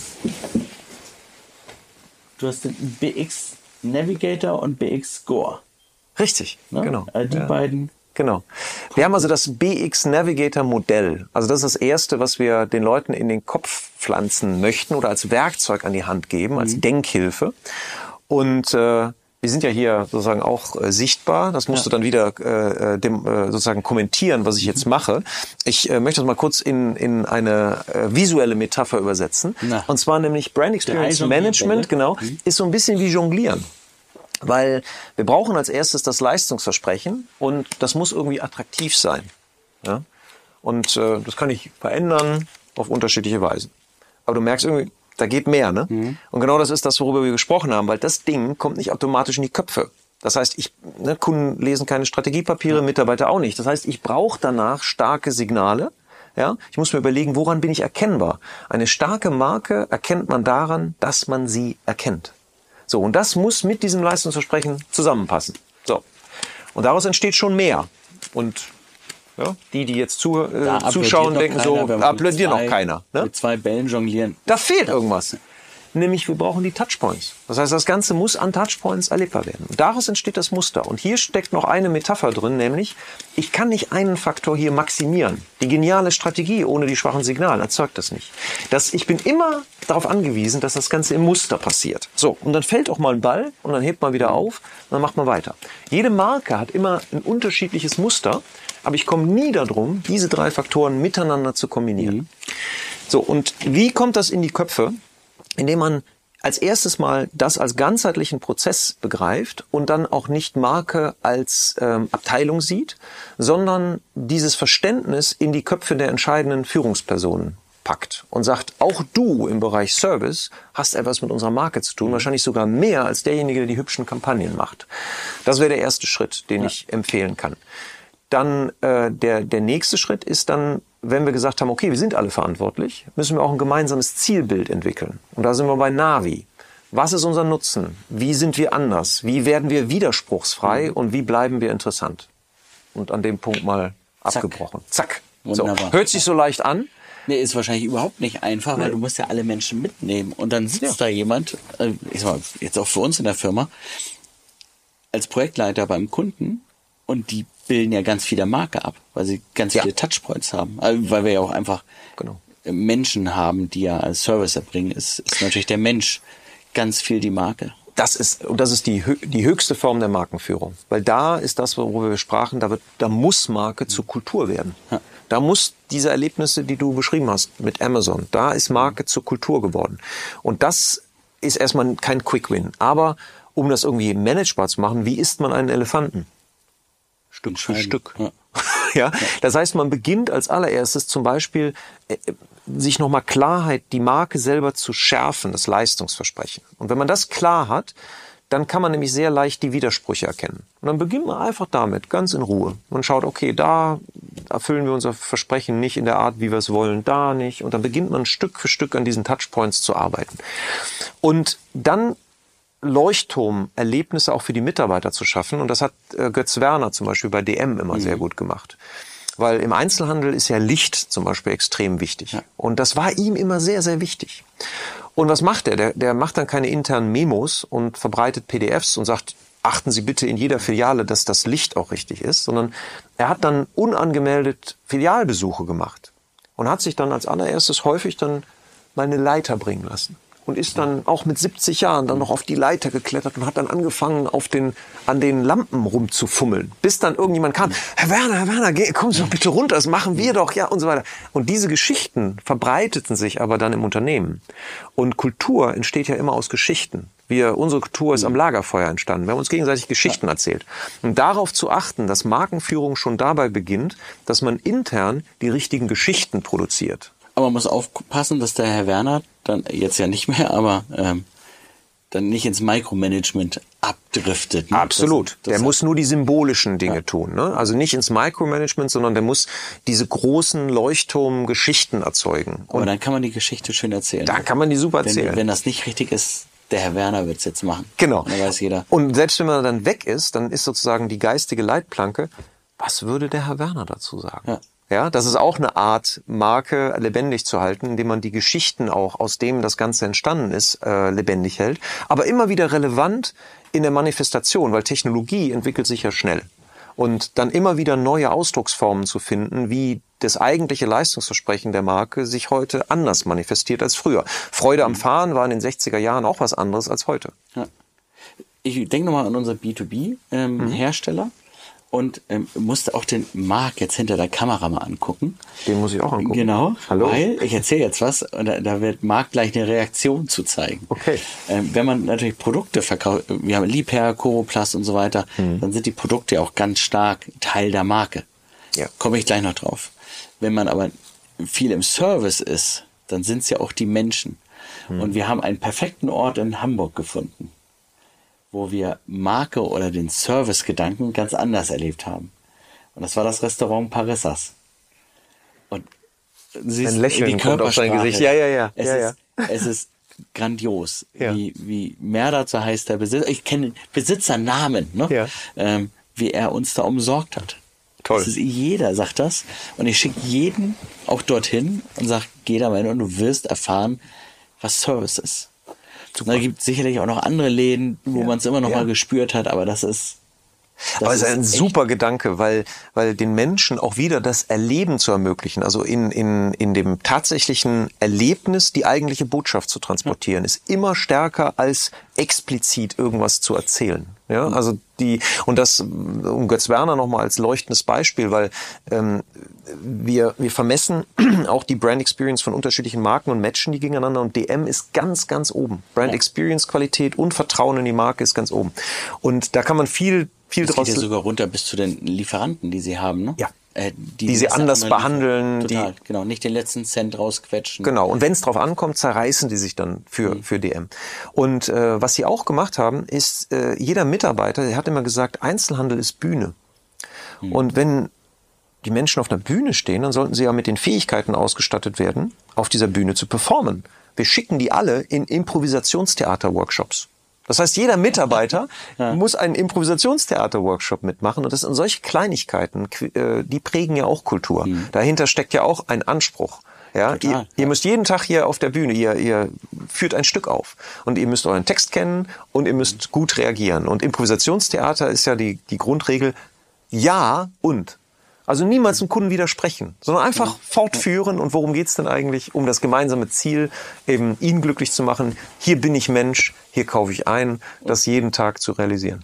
Du hast den B X Navigator und B X Score. Richtig, ne? Genau. Also die ja. beiden. Genau. Wir haben also das B X Navigator Modell. Also das ist das Erste, was wir den Leuten in den Kopf pflanzen möchten oder als Werkzeug an die Hand geben, als mhm. Denkhilfe. Und äh, wir sind ja hier sozusagen auch äh, sichtbar. Das musst ja. du dann wieder äh, dem, äh, sozusagen kommentieren, was ich jetzt mache. Ich äh, möchte das mal kurz in, in eine äh, visuelle Metapher übersetzen. Na. Und zwar nämlich Brand Experience Management, genau, mhm. ist so ein bisschen wie Jonglieren. Weil wir brauchen als erstes das Leistungsversprechen und das muss irgendwie attraktiv sein. Ja? Und äh, das kann ich verändern auf unterschiedliche Weisen. Aber du merkst irgendwie, da geht mehr. Ne? Mhm. Und genau das ist das, worüber wir gesprochen haben, weil das Ding kommt nicht automatisch in die Köpfe. Das heißt, ich, ne, Kunden lesen keine Strategiepapiere, ja. Mitarbeiter auch nicht. Das heißt, ich brauche danach starke Signale. Ja? Ich muss mir überlegen, woran bin ich erkennbar? Eine starke Marke erkennt man daran, dass man sie erkennt. So, und das muss mit diesem Leistungsversprechen zusammenpassen. So. Und daraus entsteht schon mehr. Und ja, die, die jetzt zu, äh, zuschauen, denken keiner, so, applaudiert noch keiner. Ne? Mit zwei Bällen jonglieren. Da fehlt irgendwas. Nämlich, wir brauchen die Touchpoints. Das heißt, das Ganze muss an Touchpoints erlebbar werden. Und daraus entsteht das Muster. Und hier steckt noch eine Metapher drin, nämlich, ich kann nicht einen Faktor hier maximieren. Die geniale Strategie ohne die schwachen Signale erzeugt das nicht. Das, ich bin immer darauf angewiesen, dass das Ganze im Muster passiert. So, und dann fällt auch mal ein Ball und dann hebt man wieder auf und dann macht man weiter. Jede Marke hat immer ein unterschiedliches Muster, aber ich komme nie darum, diese drei Faktoren miteinander zu kombinieren. Mhm. So, und wie kommt das in die Köpfe? Indem man als erstes mal das als ganzheitlichen Prozess begreift und dann auch nicht Marke als ähm, Abteilung sieht, sondern dieses Verständnis in die Köpfe der entscheidenden Führungspersonen packt und sagt, auch du im Bereich Service hast etwas mit unserer Marke zu tun, wahrscheinlich sogar mehr als derjenige, der die hübschen Kampagnen macht. Das wäre der erste Schritt, den ja. ich empfehlen kann. Dann äh, der, der nächste Schritt ist dann, wenn wir gesagt haben, okay, wir sind alle verantwortlich, müssen wir auch ein gemeinsames Zielbild entwickeln. Und da sind wir bei Navi. Was ist unser Nutzen? Wie sind wir anders? Wie werden wir widerspruchsfrei? Mhm. Und wie bleiben wir interessant? Und an dem Punkt mal abgebrochen. Zack. Zack. So. Hört sich so leicht an. Nee, ist wahrscheinlich überhaupt nicht einfach, weil nee. du musst ja alle Menschen mitnehmen. Und dann sitzt ja. da jemand, ich sag mal, jetzt auch für uns in der Firma, als Projektleiter beim Kunden und die bilden ja ganz viel der Marke ab, weil sie ganz ja. viele Touchpoints haben. Also, weil wir ja auch einfach genau. Menschen haben, die ja als Service erbringen, ist, ist natürlich der Mensch ganz viel die Marke. Das ist, und das ist die, die höchste Form der Markenführung. Weil da ist das, worüber wir sprachen, da, wird, da muss Marke zur Kultur werden. Ja. Da muss diese Erlebnisse, die du beschrieben hast mit Amazon, da ist Marke zur Kultur geworden. Und das ist erstmal kein Quick-Win. Aber um das irgendwie managebar zu machen, wie isst man einen Elefanten? Stück für Stück. Ja. ja, das heißt, man beginnt als allererstes zum Beispiel, äh, sich nochmal Klarheit, die Marke selber zu schärfen, das Leistungsversprechen. Und wenn man das klar hat, dann kann man nämlich sehr leicht die Widersprüche erkennen. Und dann beginnt man einfach damit, ganz in Ruhe. Man schaut, okay, da erfüllen wir unser Versprechen nicht in der Art, wie wir es wollen, da nicht. Und dann beginnt man Stück für Stück an diesen Touchpoints zu arbeiten. Und dann Leuchtturmerlebnisse auch für die Mitarbeiter zu schaffen. Und das hat äh, Götz Werner zum Beispiel bei D M immer mhm. sehr gut gemacht. Weil im Einzelhandel ist ja Licht zum Beispiel extrem wichtig. Ja. Und das war ihm immer sehr, sehr wichtig. Und was macht er? Der, der macht dann keine internen Memos und verbreitet P D Fs und sagt, achten Sie bitte in jeder Filiale, dass das Licht auch richtig ist. Sondern er hat dann unangemeldet Filialbesuche gemacht. Und hat sich dann als allererstes häufig dann mal eine Leiter bringen lassen. und ist dann auch mit siebzig Jahren dann noch auf die Leiter geklettert und hat dann angefangen, auf den, an den Lampen rumzufummeln. Bis dann irgendjemand kam, Herr Werner, Herr Werner, geh, kommen Sie doch bitte runter, das machen wir doch, ja, und so weiter. Und diese Geschichten verbreiteten sich aber dann im Unternehmen. Und Kultur entsteht ja immer aus Geschichten. Wir, unsere Kultur ist am Lagerfeuer entstanden. Wir haben uns gegenseitig Geschichten erzählt. Und darauf zu achten, dass Markenführung schon dabei beginnt, dass man intern die richtigen Geschichten produziert. Aber man muss aufpassen, dass der Herr Werner dann, jetzt ja nicht mehr, aber ähm, dann nicht ins Micromanagement abdriftet. Ne? Absolut. Das, das der muss nur die symbolischen Dinge ja. tun. Ne? Also nicht ins Micromanagement, sondern der muss diese großen Leuchtturm-Geschichten erzeugen. Und aber dann kann man die Geschichte schön erzählen. Da kann man die super erzählen. Wenn, wenn das nicht richtig ist, der Herr Werner wird es jetzt machen. Genau. Und dann weiß jeder. Und selbst wenn man dann weg ist, dann ist sozusagen die geistige Leitplanke, was würde der Herr Werner dazu sagen? Ja. Ja, das ist auch eine Art, Marke lebendig zu halten, indem man die Geschichten auch, aus dem das Ganze entstanden ist, äh, lebendig hält. Aber immer wieder relevant in der Manifestation, weil Technologie entwickelt sich ja schnell. Und dann immer wieder neue Ausdrucksformen zu finden, wie das eigentliche Leistungsversprechen der Marke sich heute anders manifestiert als früher. Freude am Fahren war in den sechziger Jahren auch was anderes als heute. Ja. Ich denke nochmal an unser B zwei B-Hersteller. Ähm, mhm. Und ähm, musste auch den Marc jetzt hinter der Kamera mal angucken. Den muss ich auch angucken. Genau, Hallo. Weil ich erzähle jetzt was und da, da wird Marc gleich eine Reaktion zu zeigen. Okay. Ähm, wenn man natürlich Produkte verkauft, wir haben Liebherr, Coroplast und so weiter, mhm. dann sind die Produkte ja auch ganz stark Teil der Marke. Ja. Komme ich gleich noch drauf. Wenn man aber viel im Service ist, dann sind es ja auch die Menschen. Mhm. Und wir haben einen perfekten Ort in Hamburg gefunden, wo wir Marke oder den Service-Gedanken ganz anders erlebt haben. Und das war das Restaurant Parissas. Und siehst, ein Lächeln die kommt auf sein Gesicht. Ja, ja, ja. Es, ja, ist, ja. es ist grandios, ja. wie, wie Merdat, so heißt der Besitzer, ich kenne Besitzernamen, ne? Ja. ähm, wie er uns da umsorgt hat. Toll. Das ist, jeder sagt das. Und ich schicke jeden auch dorthin und sage, geh da mal hin und du wirst erfahren, was Service ist. Da gibt es sicherlich auch noch andere Läden, wo ja. man es immer noch ja. mal gespürt hat, aber das ist das aber es ist ein echt super Gedanke, weil, weil den Menschen auch wieder das Erleben zu ermöglichen, also in, in, in dem tatsächlichen Erlebnis die eigentliche Botschaft zu transportieren, ja. ist immer stärker als explizit irgendwas zu erzählen. Ja, also die, und das, um Götz Werner nochmal als leuchtendes Beispiel, weil ähm, wir, wir vermessen auch die Brand Experience von unterschiedlichen Marken und matchen die gegeneinander und D M ist ganz, ganz oben. Brand ja. Experience Qualität und Vertrauen in die Marke ist ganz oben. Und da kann man viel, viel das draus... geht ja sogar runter bis zu den Lieferanten, die sie haben, ne? Ja. Äh, die, die sie anders behandeln. Total, die, genau, nicht den letzten Cent rausquetschen. Genau, und wenn es drauf ankommt, zerreißen die sich dann für, mhm. für D M. Und äh, was sie auch gemacht haben, ist, äh, jeder Mitarbeiter, der hat immer gesagt, Einzelhandel ist Bühne. Mhm. Und wenn die Menschen auf einer Bühne stehen, dann sollten sie ja mit den Fähigkeiten ausgestattet werden, auf dieser Bühne zu performen. Wir schicken die alle in Improvisationstheater-Workshops. Das heißt, jeder Mitarbeiter ja. muss einen Improvisationstheater-Workshop mitmachen. Und das sind solche Kleinigkeiten, die prägen ja auch Kultur. Mhm. Dahinter steckt ja auch ein Anspruch. Ja, Total, ihr, ja. ihr müsst jeden Tag hier auf der Bühne, ihr, ihr führt ein Stück auf. Und ihr müsst euren Text kennen und ihr müsst mhm. gut reagieren. Und Improvisationstheater ist ja die, die Grundregel, ja und. Also niemals dem Kunden widersprechen, sondern einfach ja. fortführen. Und worum geht's denn eigentlich? Um das gemeinsame Ziel, eben ihn glücklich zu machen. Hier bin ich Mensch, hier kaufe ich ein, das jeden Tag zu realisieren.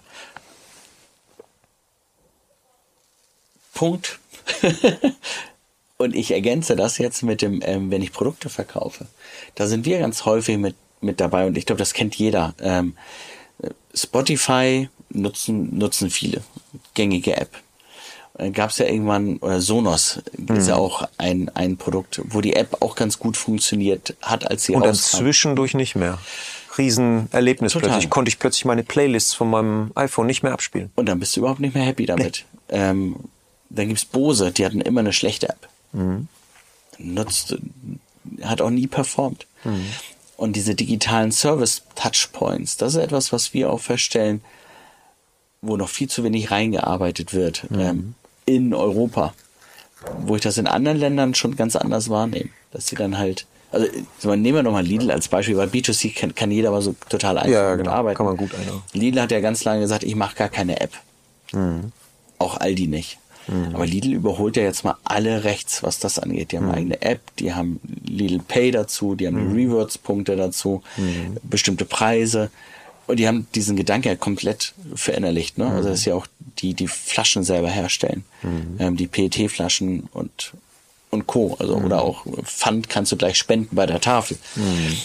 Punkt. Und ich ergänze das jetzt mit dem, ähm, wenn ich Produkte verkaufe. Da sind wir ganz häufig mit, mit dabei und ich glaube, das kennt jeder. Ähm, Spotify nutzen, nutzen viele. Gängige App. Gab es ja irgendwann, oder Sonos ist mhm. ja auch ein, ein Produkt, wo die App auch ganz gut funktioniert hat, als sie und dann rauskam. Zwischendurch nicht mehr. Riesenerlebnis Total. plötzlich. Konnte ich plötzlich meine Playlists von meinem iPhone nicht mehr abspielen. Und dann bist du überhaupt nicht mehr happy damit. Nee. Ähm, dann gibt's Bose, die hatten immer eine schlechte App. Mhm. Nutzt, hat auch nie performt. Mhm. Und diese digitalen Service-Touchpoints, das ist etwas, was wir auch feststellen, wo noch viel zu wenig reingearbeitet wird. Mhm. Ähm, in Europa, wo ich das in anderen Ländern schon ganz anders wahrnehme, dass sie dann halt, also nehmen wir nochmal Lidl als Beispiel, weil B zwei C kann, kann jeder aber so total einfach ja, genau. arbeiten. Kann man gut einhauen. Lidl hat ja ganz lange gesagt, ich mache gar keine App. Mhm. Auch Aldi nicht. Mhm. Aber Lidl überholt ja jetzt mal alle rechts, was das angeht. Die haben mhm. eine eigene App, die haben Lidl Pay dazu, die haben mhm. die Rewards-Punkte dazu, mhm. bestimmte Preise. Und die haben diesen Gedanke ja komplett verinnerlicht. Ne? Mhm. Also dass sie auch die, die Flaschen selber herstellen. Mhm. Ähm, die P E T-Flaschen und, und Co. Also, mhm. Oder auch Pfand kannst du gleich spenden bei der Tafel. Mhm.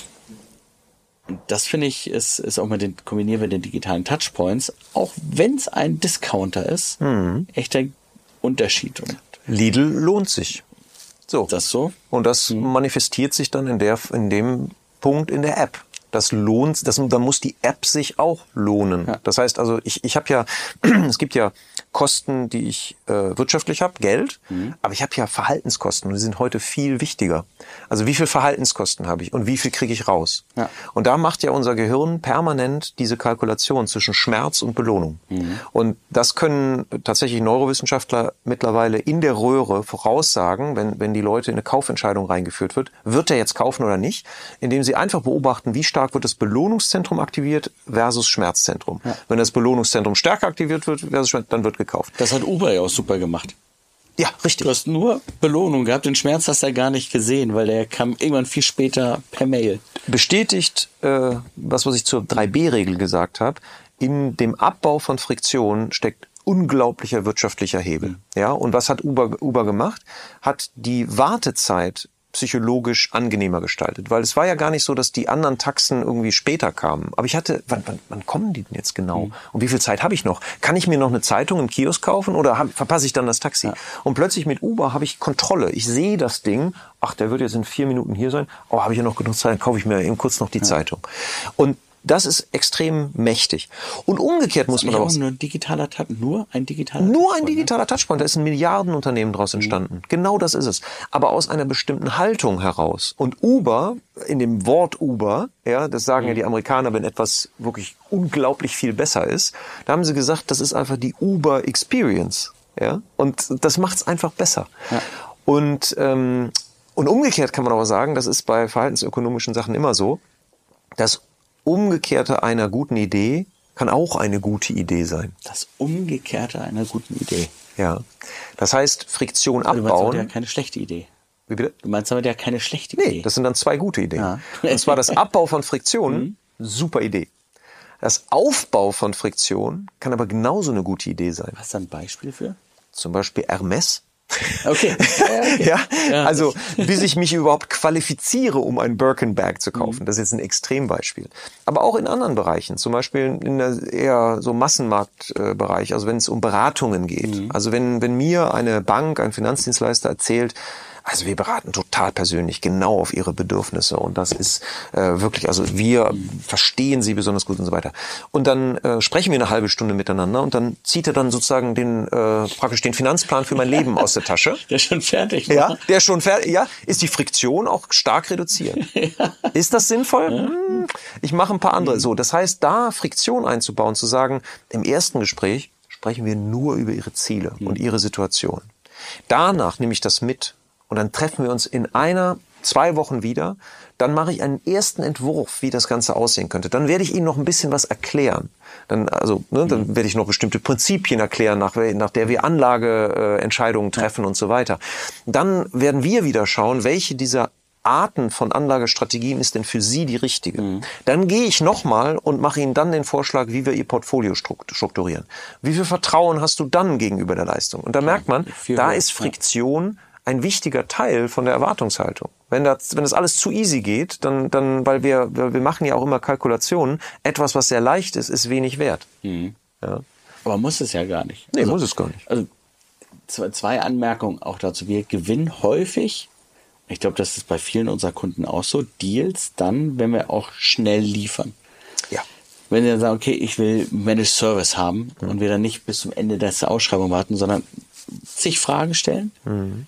Und das finde ich, ist, ist auch mit den, kombiniert mit den digitalen Touchpoints, auch wenn es ein Discounter ist, mhm. echter Unterschied. Und Lidl lohnt sich. So. Das so? Und das mhm. manifestiert sich dann in der, in dem Punkt in der App. Das lohnt, das, da muss die App sich auch lohnen. Ja. Das heißt also, ich, ich habe ja, es gibt ja Kosten, die ich äh, wirtschaftlich habe, Geld, mhm. aber ich habe ja Verhaltenskosten und die sind heute viel wichtiger. Also wie viel Verhaltenskosten habe ich und wie viel kriege ich raus? Ja. Und da macht ja unser Gehirn permanent diese Kalkulation zwischen Schmerz und Belohnung. Mhm. Und das können tatsächlich Neurowissenschaftler mittlerweile in der Röhre voraussagen, wenn, wenn die Leute in eine Kaufentscheidung reingeführt wird, wird er jetzt kaufen oder nicht, indem sie einfach beobachten, wie stark wird das Belohnungszentrum aktiviert versus Schmerzzentrum. Ja. Wenn das Belohnungszentrum stärker aktiviert wird, versus Schmerz, dann wird gekauft. Das hat Uber ja auch super gemacht. Ja, richtig. Du hast nur Belohnung gehabt, den Schmerz hast du ja gar nicht gesehen, weil der kam irgendwann viel später per Mail. Bestätigt, äh, was, was ich zur drei B Regel gesagt habe, in dem Abbau von Friktion steckt unglaublicher wirtschaftlicher Hebel. Mhm. Ja, und was hat Uber, Uber gemacht? Hat die Wartezeit psychologisch angenehmer gestaltet. Weil es war ja gar nicht so, dass die anderen Taxen irgendwie später kamen. Aber ich hatte, wann, wann, wann kommen die denn jetzt genau? Mhm. Und wie viel Zeit habe ich noch? Kann ich mir noch eine Zeitung im Kiosk kaufen oder hab, verpasse ich dann das Taxi? Ja. Und plötzlich mit Uber habe ich Kontrolle. Ich sehe das Ding. Ach, der wird jetzt in vier Minuten hier sein. Oh, habe ich ja noch genug Zeit? Dann kaufe ich mir eben kurz noch die ja. Zeitung. Und das ist extrem mächtig. Und umgekehrt muss man aber auch... Nur ein digitaler, nur ein digitaler Nur Touchpoint, ein digitaler ne? Touchpoint. Da ist ein Milliardenunternehmen draus entstanden. Mhm. Genau das ist es. Aber aus einer bestimmten Haltung heraus. Und Uber, in dem Wort Uber, ja, das sagen mhm. ja die Amerikaner, wenn etwas wirklich unglaublich viel besser ist, da haben sie gesagt, das ist einfach die Uber Experience. Ja? Und das macht's einfach besser. Ja. Und, ähm, und umgekehrt kann man aber sagen, das ist bei verhaltensökonomischen Sachen immer so, dass Umgekehrte einer guten Idee kann auch eine gute Idee sein. Das Umgekehrte einer guten Idee. Ja. Das heißt, Friktion abbauen. Du meinst aber ja keine schlechte Idee. Wie bitte? Du meinst aber ja keine schlechte Idee. Nee, das sind dann zwei gute Ideen. Ja. Und zwar das Abbau von Friktion, mhm. super Idee. Das Aufbau von Friktion kann aber genauso eine gute Idee sein. Was ist da ein Beispiel für? Zum Beispiel Hermes. Okay. Ja, okay. ja, ja, also bis ich mich überhaupt qualifiziere, um ein Birkin-Bag zu kaufen. Mhm. Das ist jetzt ein Extrembeispiel. Aber auch in anderen Bereichen, zum Beispiel in der eher so Massenmarktbereich, also wenn es um Beratungen geht. Mhm. Also wenn, wenn mir eine Bank, ein Finanzdienstleister erzählt, also wir beraten total persönlich genau auf ihre Bedürfnisse und das ist äh, wirklich, also wir verstehen sie besonders gut und so weiter. Und dann äh, sprechen wir eine halbe Stunde miteinander und dann zieht er dann sozusagen den äh, praktisch den Finanzplan für mein Leben aus der Tasche. Der ist schon fertig. Ne? Ja, der ist schon fertig. Ja, ist die Friktion auch stark reduziert. Ja. Ist das sinnvoll? Ja. Hm, ich mache ein paar andere. So, das heißt, da Friktion einzubauen, zu sagen, im ersten Gespräch sprechen wir nur über ihre Ziele mhm. und ihre Situation. Danach nehme ich das mit. Und dann treffen wir uns in einer, zwei Wochen wieder. Dann mache ich einen ersten Entwurf, wie das Ganze aussehen könnte. Dann werde ich Ihnen noch ein bisschen was erklären. Dann, also, ne, dann werde ich noch bestimmte Prinzipien erklären, nach, nach der wir Anlageentscheidungen äh, treffen und so weiter. Dann werden wir wieder schauen, welche dieser Arten von Anlagestrategien ist denn für Sie die richtige. Mhm. Dann gehe ich nochmal und mache Ihnen dann den Vorschlag, wie wir Ihr Portfolio strukturieren. Wie viel Vertrauen hast du dann gegenüber der Leistung? Und da merkt man, da ist Friktion ein wichtiger Teil von der Erwartungshaltung. Wenn das, wenn das alles zu easy geht, dann, dann, weil wir, wir machen ja auch immer Kalkulationen, etwas, was sehr leicht ist, ist wenig wert. Mhm. Ja. Aber muss es ja gar nicht. Nee, also, muss es gar nicht. Also zwei Anmerkungen auch dazu. Wir gewinnen häufig, ich glaube, das ist bei vielen unserer Kunden auch so, Deals dann, wenn wir auch schnell liefern. Ja. Wenn sie dann sagen, okay, ich will Managed Service haben mhm. und wir dann nicht bis zum Ende der Ausschreibung warten, sondern zig Fragen stellen, mhm.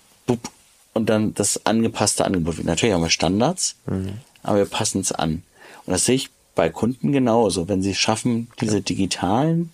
und dann das angepasste Angebot. Natürlich haben wir Standards, mhm. aber wir passen es an. Und das sehe ich bei Kunden genauso. Wenn sie schaffen, diese digitalen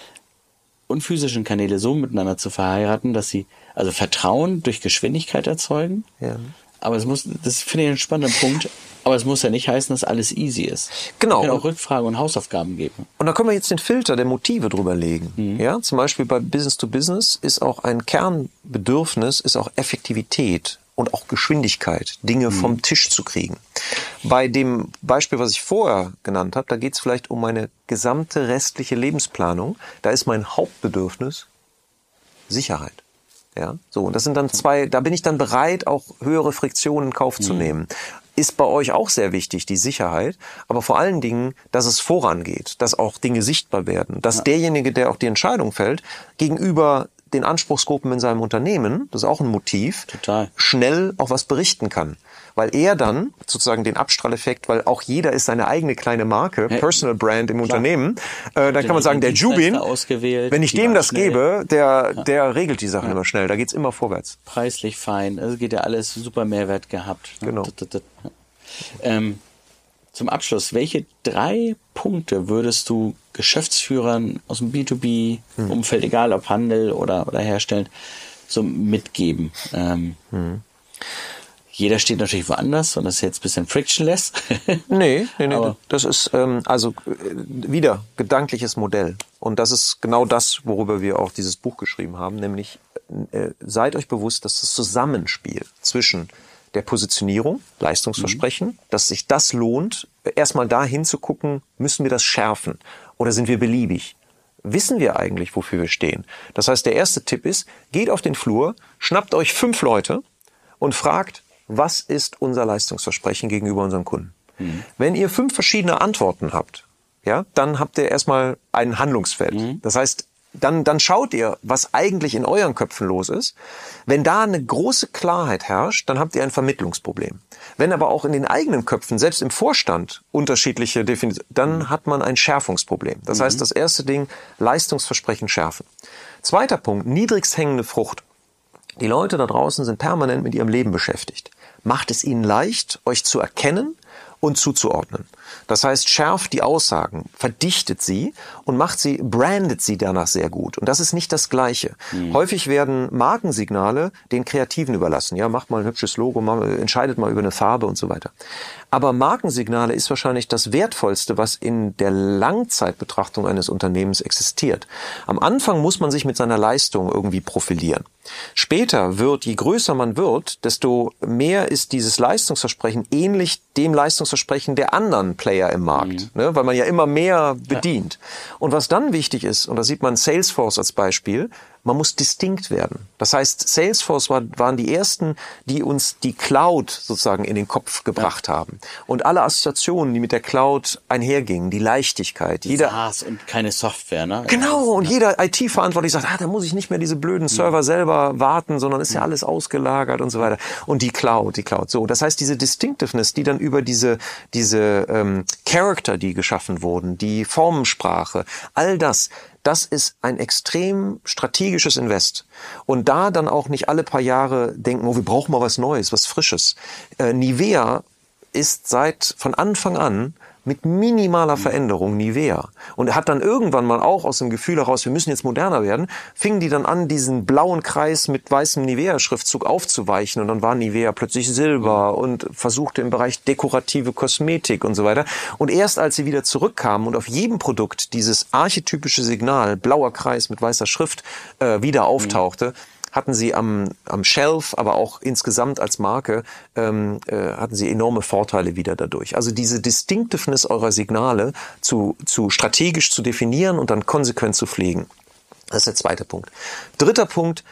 und physischen Kanäle so miteinander zu verheiraten, dass sie also Vertrauen durch Geschwindigkeit erzeugen. Ja. Aber es muss, das finde ich einen spannenden Punkt, aber es muss ja nicht heißen, dass alles easy ist. Genau. Es kann auch Rückfragen und Hausaufgaben geben. Und da können wir jetzt den Filter der Motive drüber legen. Mhm. Ja, zum Beispiel bei Business to Business ist auch ein Kernbedürfnis, ist auch Effektivität und auch Geschwindigkeit, Dinge mhm. vom Tisch zu kriegen. Bei dem Beispiel, was ich vorher genannt habe, da geht es vielleicht um meine gesamte restliche Lebensplanung. Da ist mein Hauptbedürfnis Sicherheit. Ja, so, und das sind dann zwei, da bin ich dann bereit, auch höhere Friktionen in Kauf mhm. zu nehmen. Ist bei euch auch sehr wichtig, die Sicherheit, aber vor allen Dingen, dass es vorangeht, dass auch Dinge sichtbar werden, dass ja. derjenige, der auch die Entscheidung fällt, gegenüber den Anspruchsgruppen in seinem Unternehmen, das ist auch ein Motiv, Total. schnell auch was berichten kann. Weil er dann sozusagen den Abstrahleffekt, weil auch jeder ist seine eigene kleine Marke, ja. Personal Brand im Klar. Unternehmen, äh, dann kann man sagen, der Jubin, wenn ich dem das schnell. gebe, der, ja. der regelt die Sachen ja. immer schnell, da geht's immer vorwärts. Preislich fein, also geht ja alles super Mehrwert gehabt. Genau. Ähm, zum Abschluss, welche drei Punkte würdest du Geschäftsführern aus dem B zwei B-Umfeld, hm. egal ob Handel oder, oder Herstellen, so mitgeben? Ähm, hm. Jeder steht natürlich woanders und das ist jetzt ein bisschen frictionless. nee, nee, nee. Aber das ist ähm, also äh, wieder gedankliches Modell. Und das ist genau das, worüber wir auch dieses Buch geschrieben haben, nämlich äh, seid euch bewusst, dass das Zusammenspiel zwischen der Positionierung, Leistungsversprechen, mhm. dass sich das lohnt, erstmal dahin zu gucken, müssen wir das schärfen oder sind wir beliebig? Wissen wir eigentlich, wofür wir stehen? Das heißt, der erste Tipp ist, geht auf den Flur, schnappt euch fünf Leute und fragt, was ist unser Leistungsversprechen gegenüber unseren Kunden? Mhm. Wenn ihr fünf verschiedene Antworten habt, ja, dann habt ihr erstmal ein Handlungsfeld. Mhm. Das heißt, dann, dann schaut ihr, was eigentlich in euren Köpfen los ist. Wenn da eine große Klarheit herrscht, dann habt ihr ein Vermittlungsproblem. Wenn aber auch in den eigenen Köpfen, selbst im Vorstand, unterschiedliche Definitionen, dann mhm. hat man ein Schärfungsproblem. Das mhm. heißt, das erste Ding, Leistungsversprechen schärfen. Zweiter Punkt, niedrigst hängende Frucht. Die Leute da draußen sind permanent mit ihrem Leben beschäftigt. Macht es ihnen leicht, euch zu erkennen und zuzuordnen. Das heißt, schärft die Aussagen, verdichtet sie und macht sie, brandet sie danach sehr gut. Und das ist nicht das Gleiche. Mhm. Häufig werden Markensignale den Kreativen überlassen. Ja, macht mal ein hübsches Logo, mal, entscheidet mal über eine Farbe und so weiter. Aber Markensignale ist wahrscheinlich das Wertvollste, was in der Langzeitbetrachtung eines Unternehmens existiert. Am Anfang muss man sich mit seiner Leistung irgendwie profilieren. Später wird, je größer man wird, desto mehr ist dieses Leistungsversprechen ähnlich dem Leistungsversprechen der anderen Player im Markt, mhm. ne, weil man ja immer mehr bedient. Ja. Und was dann wichtig ist, und da sieht man Salesforce als Beispiel, man muss distinkt werden. Das heißt, Salesforce war, waren die ersten, die uns die Cloud sozusagen in den Kopf gebracht ja. haben. Und alle Assoziationen, die mit der Cloud einhergingen, die Leichtigkeit. Die jeder SaaS und keine Software, ne? Genau, und ja. jeder I T-Verantwortliche sagt, ah, da muss ich nicht mehr diese blöden Server mhm. selber warten, sondern ist ja. ja alles ausgelagert und so weiter. Und die Cloud, die Cloud. So, das heißt, diese Distinctiveness, die dann über diese, diese ähm, Charakter, die geschaffen wurden, die Formensprache, all das, das ist ein extrem strategisches Invest. Und da dann auch nicht alle paar Jahre denken, oh, wir brauchen mal was Neues, was Frisches. Äh, Nivea ist seit von Anfang an mit minimaler Veränderung Nivea. Und hat dann irgendwann mal auch aus dem Gefühl heraus, wir müssen jetzt moderner werden, fingen die dann an, diesen blauen Kreis mit weißem Nivea-Schriftzug aufzuweichen. Und dann war Nivea plötzlich silber und versuchte im Bereich dekorative Kosmetik und so weiter. Und erst als sie wieder zurückkamen und auf jedem Produkt dieses archetypische Signal, blauer Kreis mit weißer Schrift, äh, wieder auftauchte, mhm. hatten sie am, am Shelf, aber auch insgesamt als Marke, ähm, äh, hatten sie enorme Vorteile wieder dadurch. Also diese Distinctiveness eurer Signale zu, zu strategisch zu definieren und dann konsequent zu pflegen. Das ist der zweite Punkt. Dritter Punkt,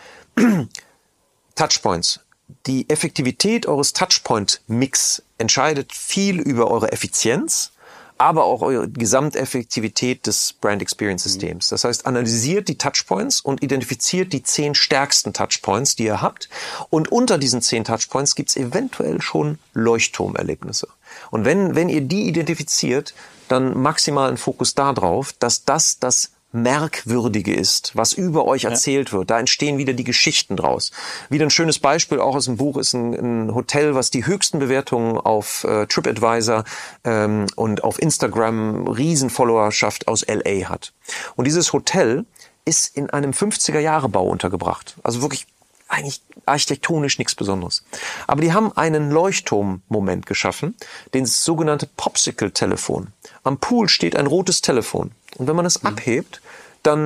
Touchpoints. Die Effektivität eures Touchpoint-Mix entscheidet viel über eure Effizienz, aber auch eure Gesamteffektivität des Brand Experience Systems. Das heißt, analysiert die Touchpoints und identifiziert die zehn stärksten Touchpoints, die ihr habt. Und unter diesen zehn Touchpoints gibt es eventuell schon Leuchtturmerlebnisse. Und wenn, wenn ihr die identifiziert, dann maximalen Fokus darauf, dass das das Merkwürdige ist, was über euch erzählt wird. Da entstehen wieder die Geschichten draus. Wieder ein schönes Beispiel, auch aus dem Buch, ist ein, ein Hotel, was die höchsten Bewertungen auf äh, TripAdvisor ähm, und auf Instagram, Riesenfollowerschaft aus L A hat. Und dieses Hotel ist in einem fünfziger-Jahre-Bau untergebracht. Also wirklich eigentlich architektonisch nichts Besonderes. Aber die haben einen Leuchtturm-Moment geschaffen, den sogenannte Popsicle-Telefon. Am Pool steht ein rotes Telefon. Und wenn man es mhm. abhebt, dann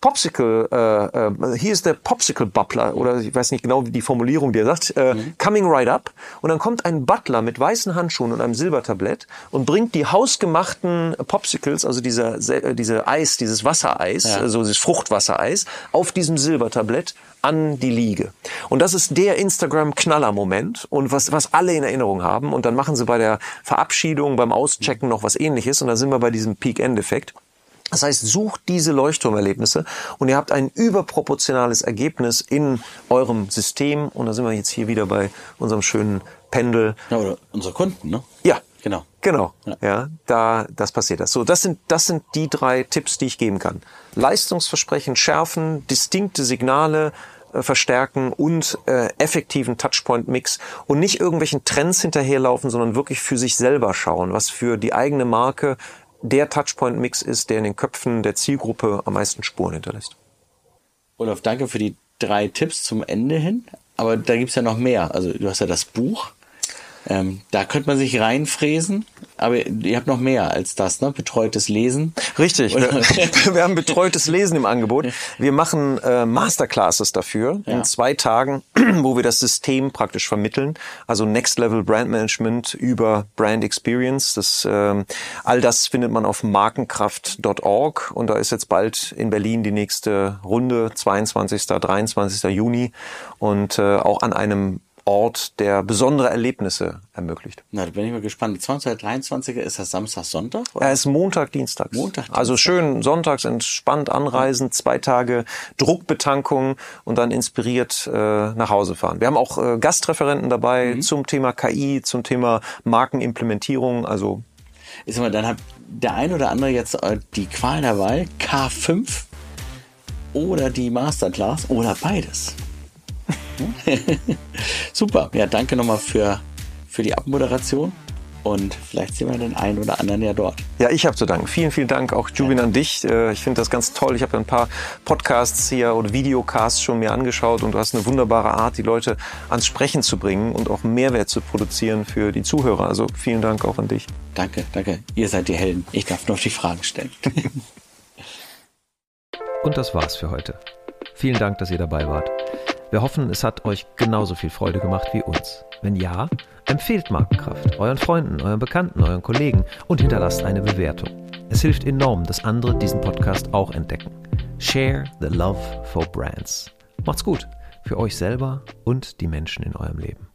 Popsicle, äh, uh, hier ist der Popsicle Butler, oder ich weiß nicht genau, wie die Formulierung, der sagt, äh, mhm. coming right up. Und dann kommt ein Butler mit weißen Handschuhen und einem Silbertablett und bringt die hausgemachten Popsicles, also dieser, diese Eis, dieses Wassereis, ja. also dieses Fruchtwassereis, auf diesem Silbertablett an die Liege. Und das ist der Instagram-Knaller-Moment und was, was alle in Erinnerung haben. Und dann machen sie bei der Verabschiedung, beim Auschecken noch was Ähnliches und dann sind wir bei diesem Peak-End-Effekt. Das heißt, sucht diese Leuchtturmerlebnisse und ihr habt ein überproportionales Ergebnis in eurem System. Und da sind wir jetzt hier wieder bei unserem schönen Pendel. Ja, oder unsere Kunden, ne? Ja, genau. Genau, ja, ja da, das passiert das. So, das sind, das sind die drei Tipps, die ich geben kann. Leistungsversprechen schärfen, distinkte Signale äh, verstärken und äh, effektiven Touchpoint-Mix und nicht irgendwelchen Trends hinterherlaufen, sondern wirklich für sich selber schauen, was für die eigene Marke der Touchpoint-Mix ist, der in den Köpfen der Zielgruppe am meisten Spuren hinterlässt. Olaf, danke für die drei Tipps zum Ende hin. Aber da gibt's ja noch mehr. Also du hast ja das Buch. Ähm, da könnte man sich reinfräsen, aber ihr habt noch mehr als das, ne? Betreutes Lesen. Richtig, wir, wir haben betreutes Lesen im Angebot. Wir machen äh, Masterclasses dafür ja. in zwei Tagen, wo wir das System praktisch vermitteln. Also Next Level Brand Management über Brand Experience. Das, äh, all das findet man auf markenkraft Punkt org und da ist jetzt bald in Berlin die nächste Runde, zweiundzwanzigsten dreiundzwanzigsten Juni und äh, auch an einem Ort, der besondere Erlebnisse ermöglicht. Na, da bin ich mal gespannt. zwanzigster dreiundzwanzigster ist das Samstag, Sonntag? Oder? Er ist Montag, Dienstags. Montag, Dienstag. Also schön sonntags entspannt anreisen, zwei Tage Druckbetankung und dann inspiriert äh, nach Hause fahren. Wir haben auch äh, Gastreferenten dabei mhm. zum Thema K I, zum Thema Markenimplementierung. Also ich sag mal, dann hat der ein oder andere jetzt äh, die Qual der Wahl, K fünf oder die Masterclass oder beides. Super, ja, danke nochmal für, für die Abmoderation und vielleicht sehen wir den einen oder anderen ja dort. Ja, ich habe zu danken. Vielen, vielen Dank auch, Jubin, ja. an dich. Ich finde das ganz toll. Ich habe ein paar Podcasts hier oder Videocasts schon mir angeschaut und du hast eine wunderbare Art, die Leute ans Sprechen zu bringen und auch Mehrwert zu produzieren für die Zuhörer. Also vielen Dank auch an dich. Danke, danke. Ihr seid die Helden. Ich darf noch die Fragen stellen. Und das war's für heute. Vielen Dank, dass ihr dabei wart. Wir hoffen, es hat euch genauso viel Freude gemacht wie uns. Wenn ja, empfehlt Markenkraft euren Freunden, euren Bekannten, euren Kollegen und hinterlasst eine Bewertung. Es hilft enorm, dass andere diesen Podcast auch entdecken. Share the love for brands. Macht's gut für euch selber und die Menschen in eurem Leben.